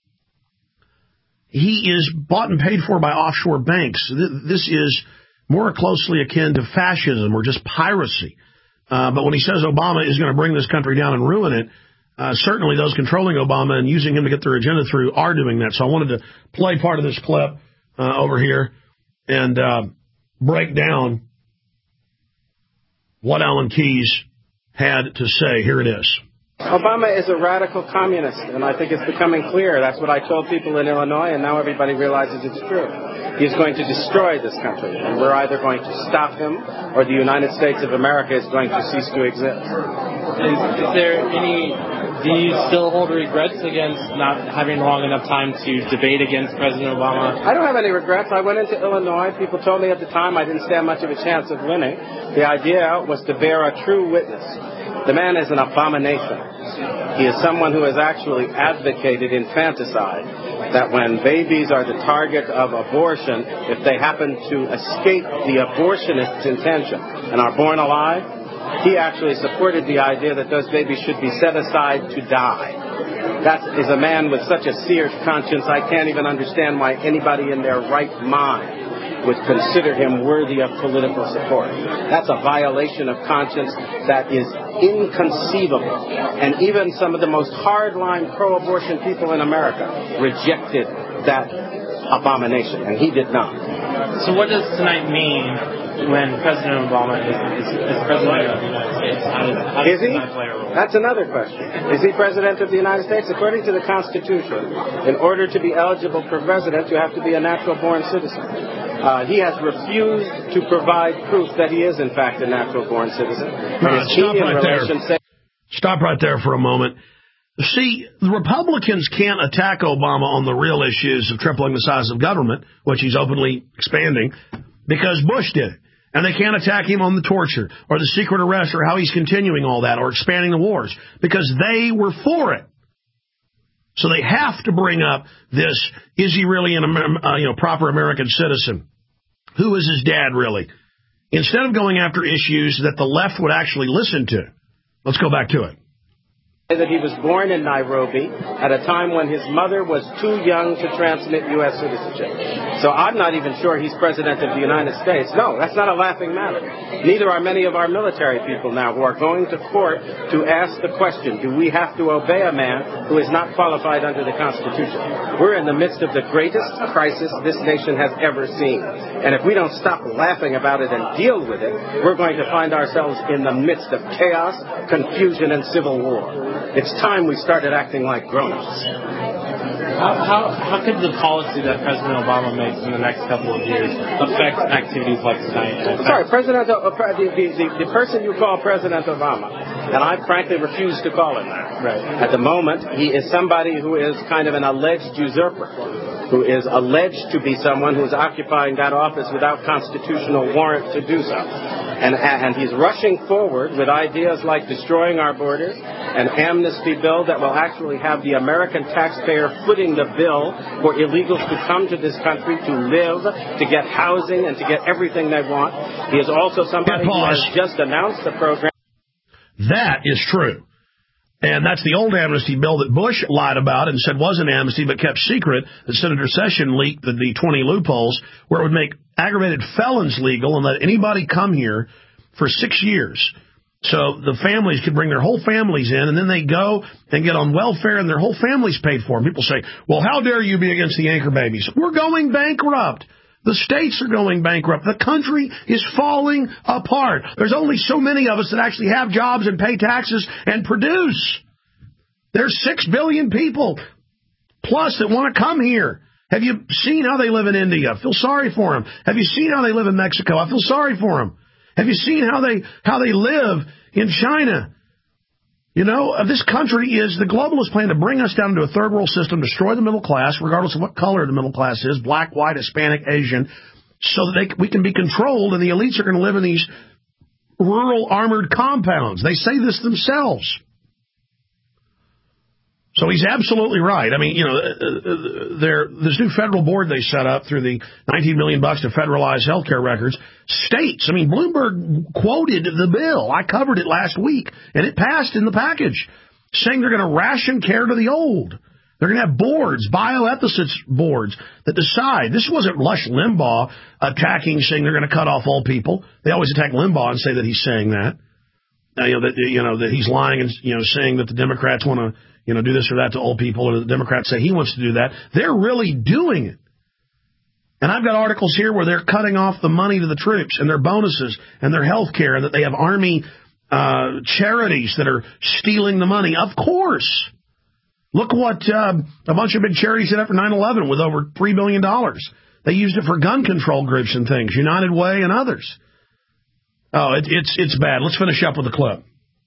he is bought and paid for by offshore banks. This is more closely akin to fascism or just piracy. Uh, but when he says Obama is going to bring this country down and ruin it, Uh, certainly those controlling Obama and using him to get their agenda through are doing that. So I wanted to play part of this clip uh, over here and uh, break down what Alan Keyes had to say. Here it is. Obama is a radical communist, and I think it's becoming clear. That's what I told people in Illinois, and now everybody realizes it's true. He's going to destroy this country, and we're either going to stop him or the United States of America is going to cease to exist. Is, is there any... Do you still hold regrets against not having long enough time to debate against President Obama? I don't have any regrets. I went into Illinois. People told me at the time I didn't stand much of a chance of winning. The idea was to bear a true witness. The man is an abomination. He is someone who has actually advocated infanticide, that when babies are the target of abortion, if they happen to escape the abortionist's intention and are born alive, he actually supported the idea that those babies should be set aside to die. That is a man with such a seared conscience, I can't even understand why anybody in their right mind would consider him worthy of political support. That's a violation of conscience that is inconceivable. And even some of the most hardline pro-abortion people in America rejected that abomination, and he did not. So what does tonight mean when President Obama is, is, is President of the United States? How does, how does is he? play a role? That's another question. Is he President of the United States? According to the Constitution, in order to be eligible for president, you have to be a natural-born citizen. Uh, he has refused to provide proof that he is, in fact, a natural-born citizen. Right, stop right there. Say- stop right there for a moment. See, the Republicans can't attack Obama on the real issues of tripling the size of government, which he's openly expanding, because Bush did it. And they can't attack him on the torture or the secret arrest or how he's continuing all that or expanding the wars, because they were for it. So they have to bring up this, is he really an uh, you know, proper American citizen? Who is his dad really? Instead of going after issues that the left would actually listen to. Let's go back to it. That he was born in Nairobi at a time when his mother was too young to transmit U S citizenship. So I'm not even sure he's president of the United States. No, that's not a laughing matter. Neither are many of our military people now who are going to court to ask the question, do we have to obey a man who is not qualified under the Constitution? We're in the midst of the greatest crisis this nation has ever seen. And if we don't stop laughing about it and deal with it, we're going to find ourselves in the midst of chaos, confusion, and civil war. It's time we started acting like grown-ups. How, how, how could the policy that President Obama makes in the next couple of years affect activities like tonight? Sorry, President, uh, the, the, the, the person you call President Obama And I frankly refuse to call him that. Right. At the moment, he is somebody who is kind of an alleged usurper, who is alleged to be someone who's occupying that office without constitutional warrant to do so. And, and he's rushing forward with ideas like destroying our borders, an amnesty bill that will actually have the American taxpayer footing the bill for illegals to come to this country to live, to get housing, and to get everything they want. He is also somebody who has just announced the program. That is true. And that's the old amnesty bill that Bush lied about and said was an amnesty but kept secret, that Senator Sessions leaked the, the twenty loopholes where it would make aggravated felons legal and let anybody come here for six years. So the families could bring their whole families in, and then they go and get on welfare, and their whole family's paid for. And people say, well, how dare you be against the anchor babies? We're going bankrupt. The states are going bankrupt. The country is falling apart. There's only so many of us that actually have jobs and pay taxes and produce. There's six billion people plus that want to come here. Have you seen how they live in India? I feel sorry for them. Have you seen how they live in Mexico? I feel sorry for them. Have you seen how they how they live in China? You know, this country is, the globalists plan to bring us down into a third world system, destroy the middle class, regardless of what color the middle class is, black, white, Hispanic, Asian, so that they, we can be controlled, and the elites are going to live in these rural armored compounds. They say this themselves. So he's absolutely right. I mean, you know, there this new federal board they set up through the nineteen million bucks to federalize healthcare records. States, I mean, Bloomberg quoted the bill. I covered it last week, and it passed in the package, saying they're going to ration care to the old. They're going to have boards, bioethicist boards, that decide. This wasn't Rush Limbaugh attacking, saying they're going to cut off old people. They always attack Limbaugh and say that he's saying that. Uh, you know, that you know that he's lying and you know saying that the Democrats want to you know do this or that to old people, or the Democrats say he wants to do that. They're really doing it. And I've got articles here where they're cutting off the money to the troops and their bonuses and their health care, and that they have Army uh, charities that are stealing the money. Of course. Look what uh, a bunch of big charities did after nine eleven with over three billion dollars. They used it for gun control groups and things, United Way and others. Oh, it, it's it's bad. Let's finish up with the clip.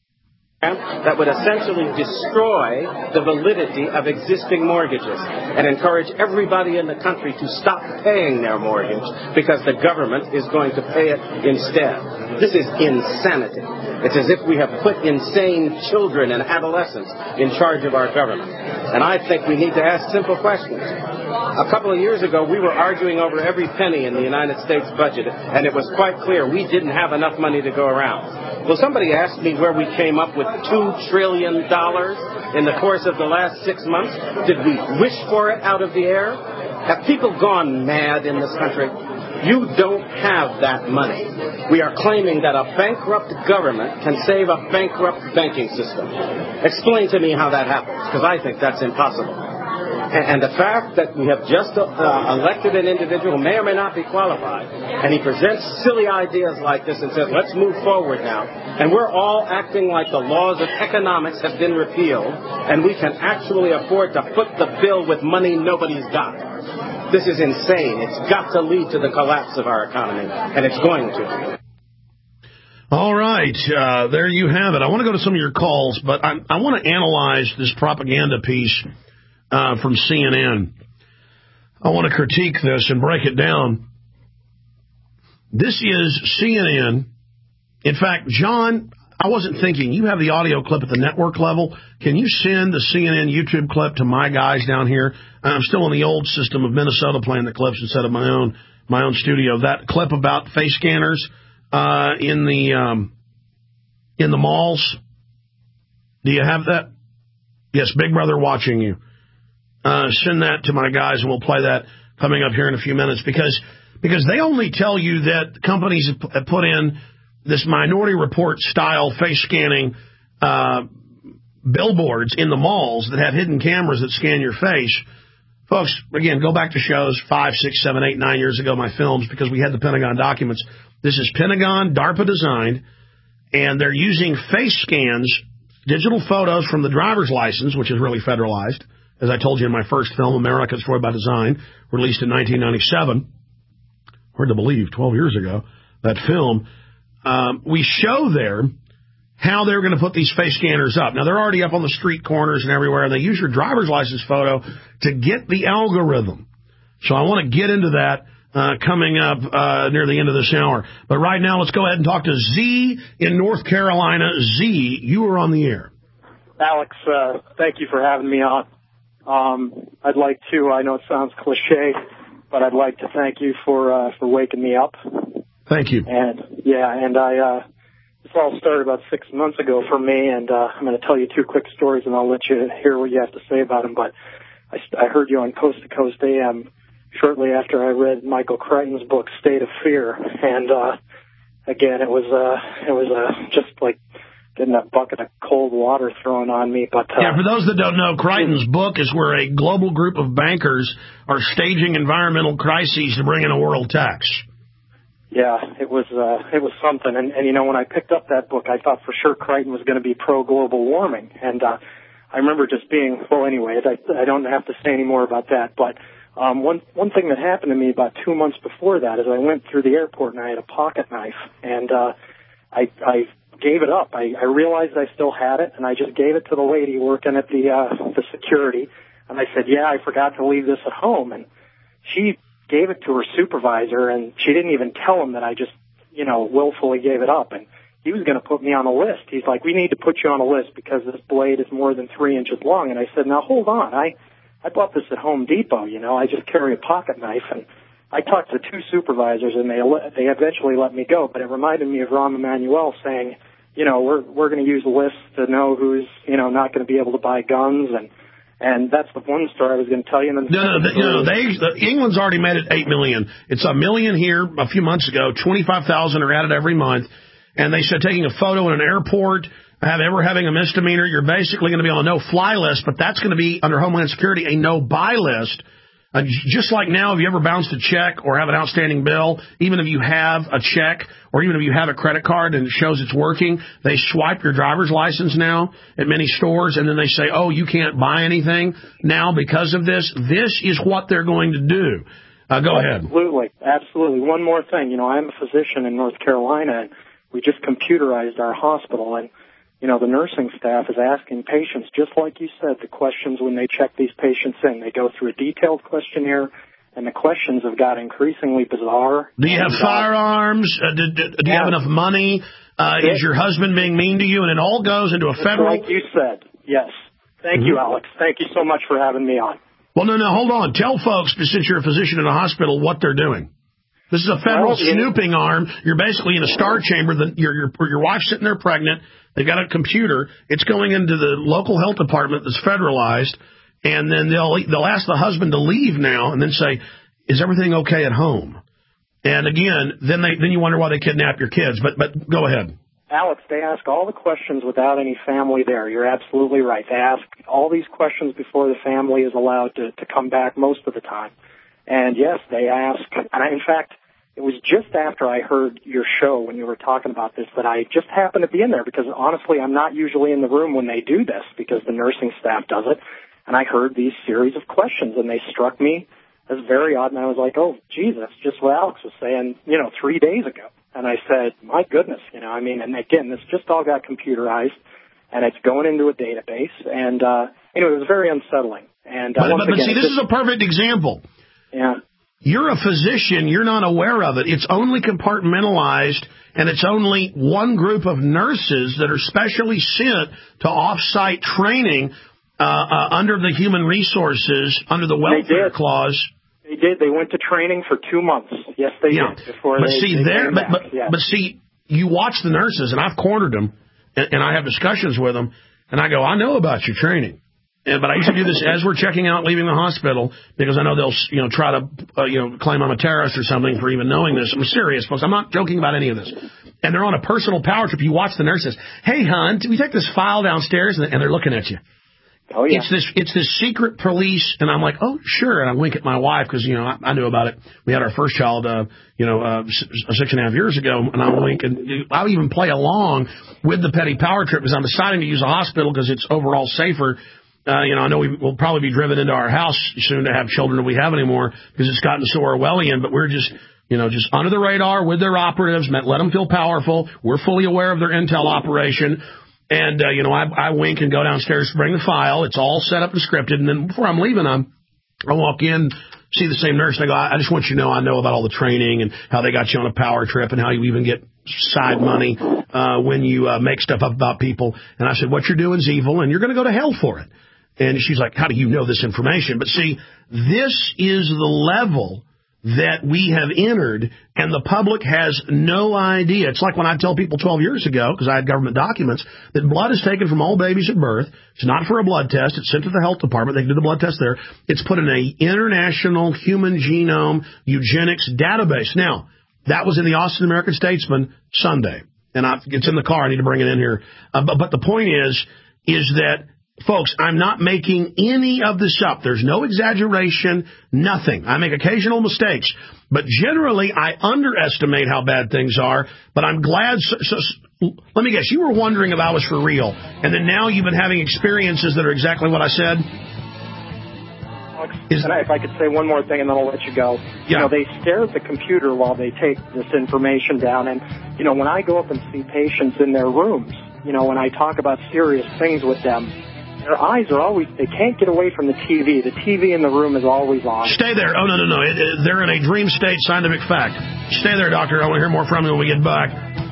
That would essentially destroy the validity of existing mortgages and encourage everybody in the country to stop paying their mortgage because the government is going to pay it instead. This is insanity. It's as if we have put insane children and adolescents in charge of our government. And I think we need to ask simple questions. A couple of years ago, we were arguing over every penny in the United States budget, and it was quite clear we didn't have enough money to go around. Well, somebody asked me where we came up with two trillion dollars in the course of the last six months. Did we wish for it out of the air? Have people gone mad in this country? You don't have that money. We are claiming that a bankrupt government can save a bankrupt banking system. Explain to me how that happens, because I think that's impossible. And the fact that we have just uh, elected an individual who may or may not be qualified, and he presents silly ideas like this and says, let's move forward now, and we're all acting like the laws of economics have been repealed, and we can actually afford to foot the bill with money nobody's got. This is insane. It's got to lead to the collapse of our economy, and it's going to. All right, uh, there you have it. I want to go to some of your calls, but I, I want to analyze this propaganda piece Uh, from C N N. I want to critique this and break it down. This is C N N. In fact, John, I wasn't thinking. You have the audio clip at the network level. Can you send the C N N YouTube clip to my guys down here? I'm still in the old system of Minnesota playing the clips instead of my own my own studio. That clip about face scanners uh, in the um, in the malls. Do you have that? Yes, Big Brother watching you. Uh, send that to my guys, and we'll play that coming up here in a few minutes, because because they only tell you that companies have put in this Minority Report style face scanning uh, billboards in the malls that have hidden cameras that scan your face. Folks, again, go back to shows five, six, seven, eight, nine years ago, my films, because we had the Pentagon documents. This is Pentagon, DARPA designed, and they're using face scans, digital photos from the driver's license, which is really federalized. As I told you in my first film, America Destroyed by Design, released in nineteen ninety-seven. Hard to believe, twelve years ago, that film. Um, we show there how they're going to put these face scanners up. Now, they're already up on the street corners and everywhere, and they use your driver's license photo to get the algorithm. So I want to get into that uh, coming up uh, near the end of this hour. But right now, let's go ahead and talk to Z in North Carolina. Z, you are on the air. Alex, uh, thank you for having me on. Um, I'd like to, I know it sounds cliche, but I'd like to thank you for uh, for waking me up. Thank you. And, yeah, and I... Uh, This all started about six months ago for me, and uh, I'm going to tell you two quick stories, and I'll let you hear what you have to say about them. But I, I heard you on Coast to Coast A M shortly after I read Michael Crichton's book, State of Fear, and uh, again, it was uh, it was uh, just like getting a bucket of cold water thrown on me. But uh, yeah, for those that don't know, Crichton's book is where a global group of bankers are staging environmental crises to bring in a world tax. Yeah, it was uh, it was something, and, and you know, when I picked up that book, I thought for sure Crichton was going to be pro global warming, and uh, I remember just being well. Anyway, I, I don't have to say any more about that. But um, one one thing that happened to me about two months before that is I went through the airport and I had a pocket knife, and uh, I I gave it up. I, I realized I still had it, and I just gave it to the lady working at the uh, the security, and I said, "Yeah, I forgot to leave this at home," and she gave it to her supervisor, and she didn't even tell him that I just, you know, willfully gave it up. And he was going to put me on a list. He's like, "We need to put you on a list because this blade is more than three inches long." And I said, "Now, hold on. I, I bought this at Home Depot, you know. I just carry a pocket knife." And I talked to two supervisors, and they they eventually let me go. But it reminded me of Rahm Emanuel saying, you know, we're we're going to use lists to know who's, you know, not going to be able to buy guns. And And that's the one story I was going to tell you. And no, no, no, they, the, England's already made it eight million. It's a million here a few months ago. twenty-five thousand are added every month. And they said taking a photo in an airport, have ever having a misdemeanor, you're basically going to be on a no-fly list, but that's going to be, under Homeland Security, a no-buy list. Uh, just like now, if you ever bounced a check or have an outstanding bill, even if you have a check or even if you have a credit card and it shows it's working, they swipe your driver's license now at many stores, and then they say, oh, you can't buy anything now because of this. This is what they're going to do. Uh, go ahead. Absolutely. Absolutely. One more thing. You know, I'm a physician in North Carolina, and we just computerized our hospital, and you know, the nursing staff is asking patients, just like you said, the questions when they check these patients in. They go through a detailed questionnaire, and the questions have got increasingly bizarre. Do you have and, firearms? Uh, do, do, do you yeah. have enough money? Uh, is your husband being mean to you? And it all goes into a federal... Like you said, yes. Thank mm-hmm. you, Alex. Thank you so much for having me on. Well, no, no, hold on. Tell folks, since you're a physician in a hospital, what they're doing. This is a federal well, snooping yeah. arm. You're basically in a star chamber. The, your, your, your wife's sitting there pregnant. They've got a computer. It's going into the local health department that's federalized, and then they'll they'll ask the husband to leave now and then say, is everything okay at home? And again, then they then you wonder why they kidnap your kids. But but go ahead. Alex, they ask all the questions without any family there. You're absolutely right. They ask all these questions before the family is allowed to, to come back most of the time. And, yes, they ask, and I, in fact, it was just after I heard your show when you were talking about this that I just happened to be in there because, honestly, I'm not usually in the room when they do this because the nursing staff does it. And I heard these series of questions, and they struck me as very odd. And I was like, oh, geez, that's just what Alex was saying, you know, three days ago. And I said, my goodness, you know, I mean, and again, this just all got computerized, and it's going into a database. And uh, anyway, it was very unsettling. And uh, But, but, but again, see, this is a perfect example. Yeah. You're a physician. You're not aware of it. It's only compartmentalized, and it's only one group of nurses that are specially sent to off-site training uh, uh, under the human resources, under the welfare clause. They did. They went to training for two months. Yes, they yeah. did. Before but they, see, they there, but, but, yeah. but see, you watch the nurses, and I've cornered them, and, and I have discussions with them, and I go, I know about your training. And, but I used to do this as we're checking out, leaving the hospital, because I know they'll, you know, try to, uh, you know, claim I'm a terrorist or something for even knowing this. I'm serious, folks. I'm not joking about any of this. And they're on a personal power trip. You watch the nurses. Hey, hon, we take this file downstairs, and they're looking at you. Oh, yeah. It's this, it's this secret police, and I'm like, oh, sure. And I wink at my wife because, you know, I, I knew about it. We had our first child, uh, you know, uh, six and a half years ago, and I wink, and I'll even play along with the petty power trip because I'm deciding to use a hospital because it's overall safer. Uh, you know, I know we will probably be driven into our house soon to have children if we have any more because it's gotten so Orwellian, but we're just you know, just under the radar with their operatives, let them feel powerful. We're fully aware of their intel operation. And, uh, you know, I, I wink and go downstairs to bring the file. It's all set up and scripted. And then before I'm leaving, I'm, I walk in, see the same nurse, and I go, I just want you to know I know about all the training and how they got you on a power trip and how you even get side money uh, when you uh, make stuff up about people. And I said, what you're doing is evil, and you're going to go to hell for it. And she's like, how do you know this information? But see, this is the level that we have entered, and the public has no idea. It's like when I tell people twelve years ago, because I had government documents, that blood is taken from all babies at birth. It's not for a blood test. It's sent to the health department. They can do the blood test there. It's put in an international human genome eugenics database. Now, that was in the Austin American Statesman Sunday, and I, it's in the car. I need to bring it in here. Uh, but, but the point is, is that folks, I'm not making any of this up. There's no exaggeration, nothing. I make occasional mistakes, but generally I underestimate how bad things are, but I'm glad. So, so, let me guess, you were wondering if I was for real, and then now you've been having experiences that are exactly what I said? Is, and if I could say one more thing, and then I'll let you go. Yeah. You know, they stare at the computer while they take this information down, and, you know, when I go up and see patients in their rooms, you know, when I talk about serious things with them, their eyes are always, they can't get away from the T V. The T V in the room is always on. Stay there. Oh, no, no, no. It, it, they're in a dream state scientific fact. Stay there, doctor. I want to hear more from you when we get back.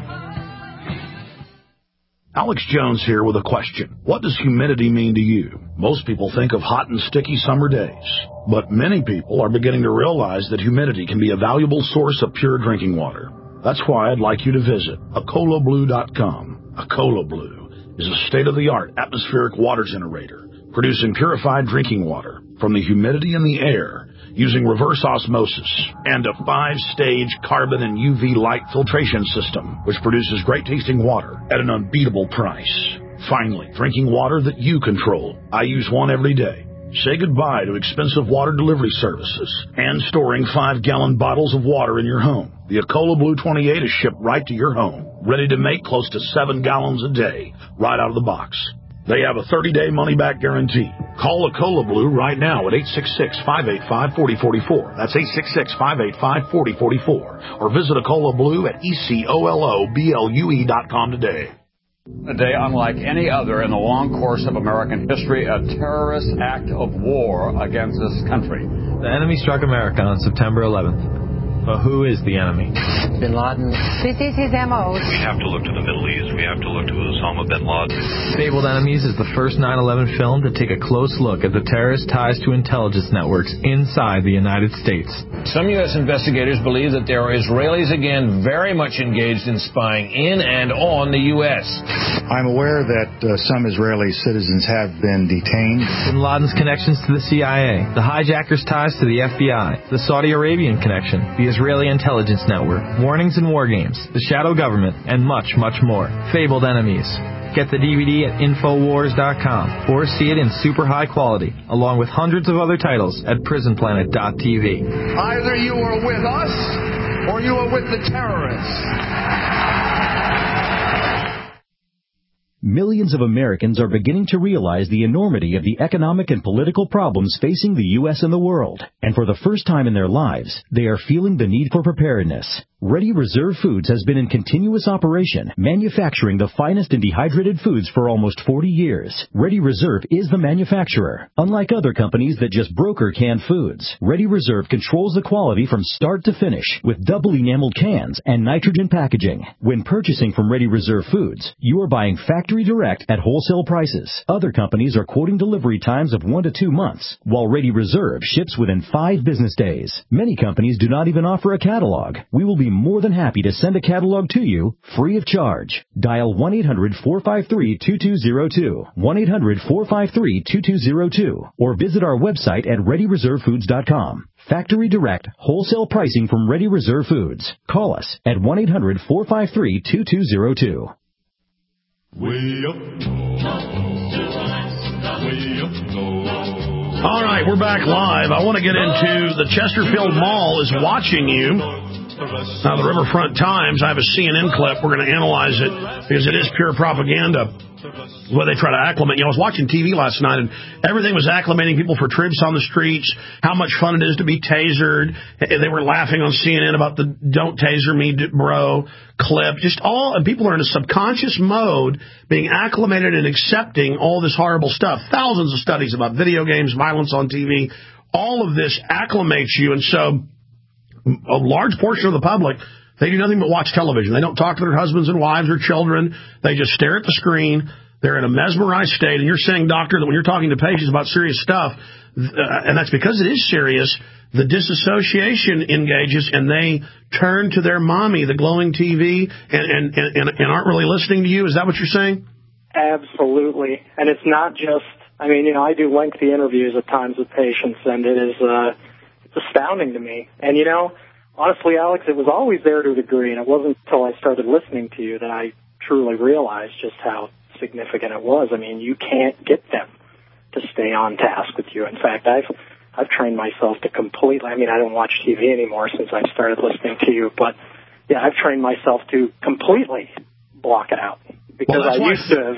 Alex Jones here with a question. What does humidity mean to you? Most people think of hot and sticky summer days, but many people are beginning to realize that humidity can be a valuable source of pure drinking water. That's why I'd like you to visit Acola Blue dot com. Acola Blue is a state-of-the-art atmospheric water generator producing purified drinking water from the humidity in the air using reverse osmosis and a five-stage carbon and U V light filtration system, which produces great-tasting water at an unbeatable price. Finally, drinking water that you control. I use one every day. Say goodbye to expensive water delivery services and storing five-gallon bottles of water in your home. The Acola Blue twenty-eight is shipped right to your home, ready to make close to seven gallons a day, right out of the box. They have a thirty-day money-back guarantee. Call Acola Blue right now at eight six six, five eight five, four zero four four. That's eight six six, five eight five, four zero four four. Or visit Acola Blue at E C O L O B L U E dot com today. A day unlike any other in the long course of American history, a terrorist act of war against this country. The enemy struck America on September eleventh. But who is the enemy? Bin Laden. This is his M O. We have to look to the Middle East. We have to look to Osama bin Laden. Fabled Enemies is the first nine eleven film to take a close look at the terrorist ties to intelligence networks inside the United States. Some U S investigators believe that there are Israelis again very much engaged in spying in and on the U S. I'm aware that uh, some Israeli citizens have been detained. Bin Laden's connections to the C I A, the hijackers' ties to the F B I, the Saudi Arabian connection, the Israeli intelligence network, warnings and war games, the shadow government, and much, much more. Fabled Enemies. Get the D V D at Infowars dot com or see it in super high quality, along with hundreds of other titles at Prison Planet dot T V. Either you are with us or you are with the terrorists. Millions of Americans are beginning to realize the enormity of the economic and political problems facing the U S and the world. And for the first time in their lives, they are feeling the need for preparedness. Ready Reserve Foods has been in continuous operation, manufacturing the finest in dehydrated foods for almost forty years. Ready Reserve is the manufacturer. Unlike other companies that just broker canned foods, Ready Reserve controls the quality from start to finish with double enameled cans and nitrogen packaging. When purchasing from Ready Reserve Foods, you are buying factory direct at wholesale prices. Other companies are quoting delivery times of one to two months, while Ready Reserve ships within five business days. Many companies do not even offer a catalog. We will be more than happy to send a catalog to you free of charge. Dial one eight hundred, four five three, two two zero two, one eight hundred, four five three, two two zero two, or visit our website at Ready Reserve Foods dot com. Factory direct, wholesale pricing from Ready Reserve Foods. Call us at one eight hundred, four five three, two two zero two. Way up. Way up. All right, we're back live. I want to get into the Chesterfield Mall is watching you. Now, the Riverfront Times, I have a C N N clip. We're going to analyze it because it is pure propaganda. Where they try to acclimate. You know, I was watching T V last night, and everything was acclimating people for troops on the streets, how much fun it is to be tasered. They were laughing on C N N about the "don't taser me, bro" clip. Just all, and people are in a subconscious mode being acclimated and accepting all this horrible stuff. Thousands of studies about video games, violence on T V. All of this acclimates you, and so a large portion of the public, they do nothing but watch television. They don't talk to their husbands and wives or children. They just stare at the screen. They're in a mesmerized state. And you're saying, doctor, that when you're talking to patients about serious stuff, uh, and that's because it is serious, the disassociation engages and they turn to their mommy, the glowing T V, and, and, and, and aren't really listening to you. Is that what you're saying? Absolutely. And it's not just, I mean, you know, I do lengthy interviews at times with patients, and it is uh, it's astounding to me. And, you know, honestly, Alex, it was always there to a degree, and it wasn't until I started listening to you that I truly realized just how significant it was. I mean, you can't get them to stay on task with you. In fact, I've I've trained myself to completely, I mean, I don't watch T V anymore since I started listening to you, but, yeah, I've trained myself to completely block it out. Because well, I used to,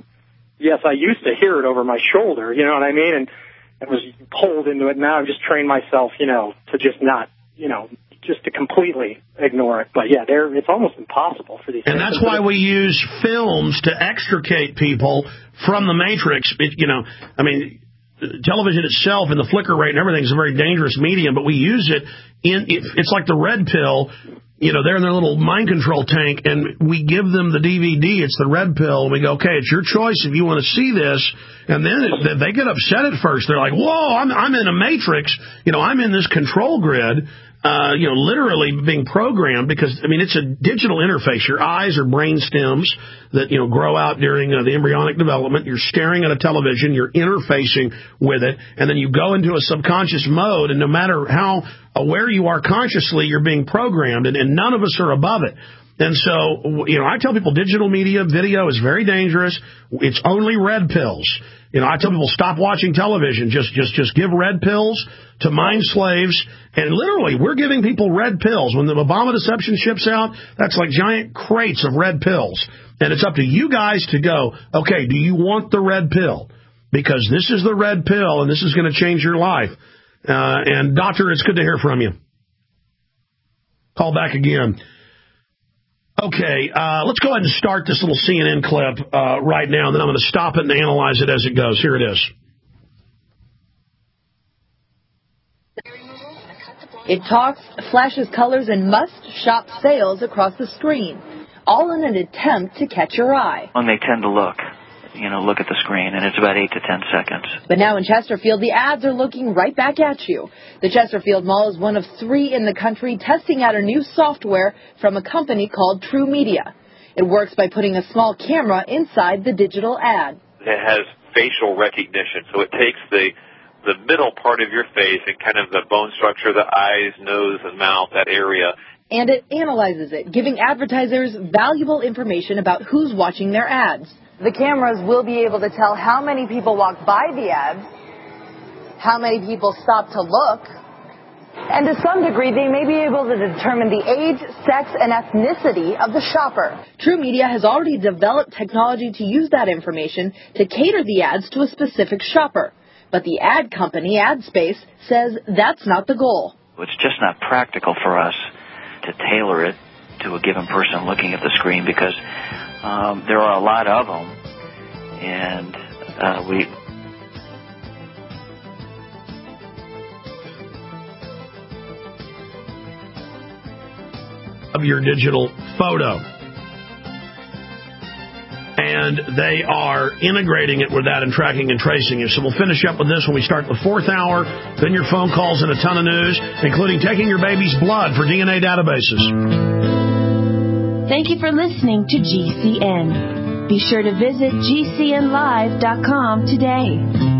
yes, I used to hear it over my shoulder, you know what I mean, and I was pulled into it. Now I've just trained myself, you know, to just not, you know, just to completely ignore it. But, yeah, they're, it's almost impossible for these And things. that's why we use films to extricate people from the matrix. It, you know, I mean, television itself and the flicker rate and everything is a very dangerous medium, but we use it in, it, it's like the red pill. You know, they're in their little mind control tank, and we give them the D V D. It's the red pill. And we go, okay, it's your choice if you want to see this. And then it, they get upset at first. They're like, whoa, I'm, I'm in a matrix. You know, I'm in this control grid. Uh, you know, literally being programmed because, I mean, it's a digital interface. Your eyes are brain stems that, you know, grow out during uh, the embryonic development. You're staring at a television. You're interfacing with it. And then you go into a subconscious mode. And no matter how aware you are consciously, you're being programmed. And, and none of us are above it. And so, you know, I tell people digital media, video is very dangerous. It's only red pills. You know, I tell people stop watching television. Just, just, just give red pills to mind slaves. And literally, we're giving people red pills. When the Obama deception ships out, that's like giant crates of red pills. And it's up to you guys to go, okay, do you want the red pill? Because this is the red pill, and this is going to change your life. Uh, and, Doctor, it's good to hear from you. Call back again. Okay, uh, let's go ahead and start this little C N N clip uh, right now, and then I'm going to stop it and analyze it as it goes. Here it is. It talks, flashes colors, and must shop sales across the screen, all in an attempt to catch your eye. When they tend to look, you know, look at the screen, and it's about eight to ten seconds. But now in Chesterfield, the ads are looking right back at you. The Chesterfield Mall is one of three in the country testing out a new software from a company called True Media. It works by putting a small camera inside the digital ad. It has facial recognition, so it takes the the middle part of your face and kind of the bone structure, the eyes, nose, and mouth, that area. And it analyzes it, giving advertisers valuable information about who's watching their ads. The cameras will be able to tell how many people walk by the ads, how many people stop to look, and to some degree they may be able to determine the age, sex, and ethnicity of the shopper. True Media has already developed technology to use that information to cater the ads to a specific shopper. But the ad company, AdSpace, says that's not the goal. It's just not practical for us to tailor it to a given person looking at the screen because um, there are a lot of them, and uh, we... of your digital photo. And they are integrating it with that and tracking and tracing you. So we'll finish up with this when we start the fourth hour, then your phone calls and a ton of news, including taking your baby's blood for D N A databases. Thank you for listening to G C N. Be sure to visit G C N live dot com today.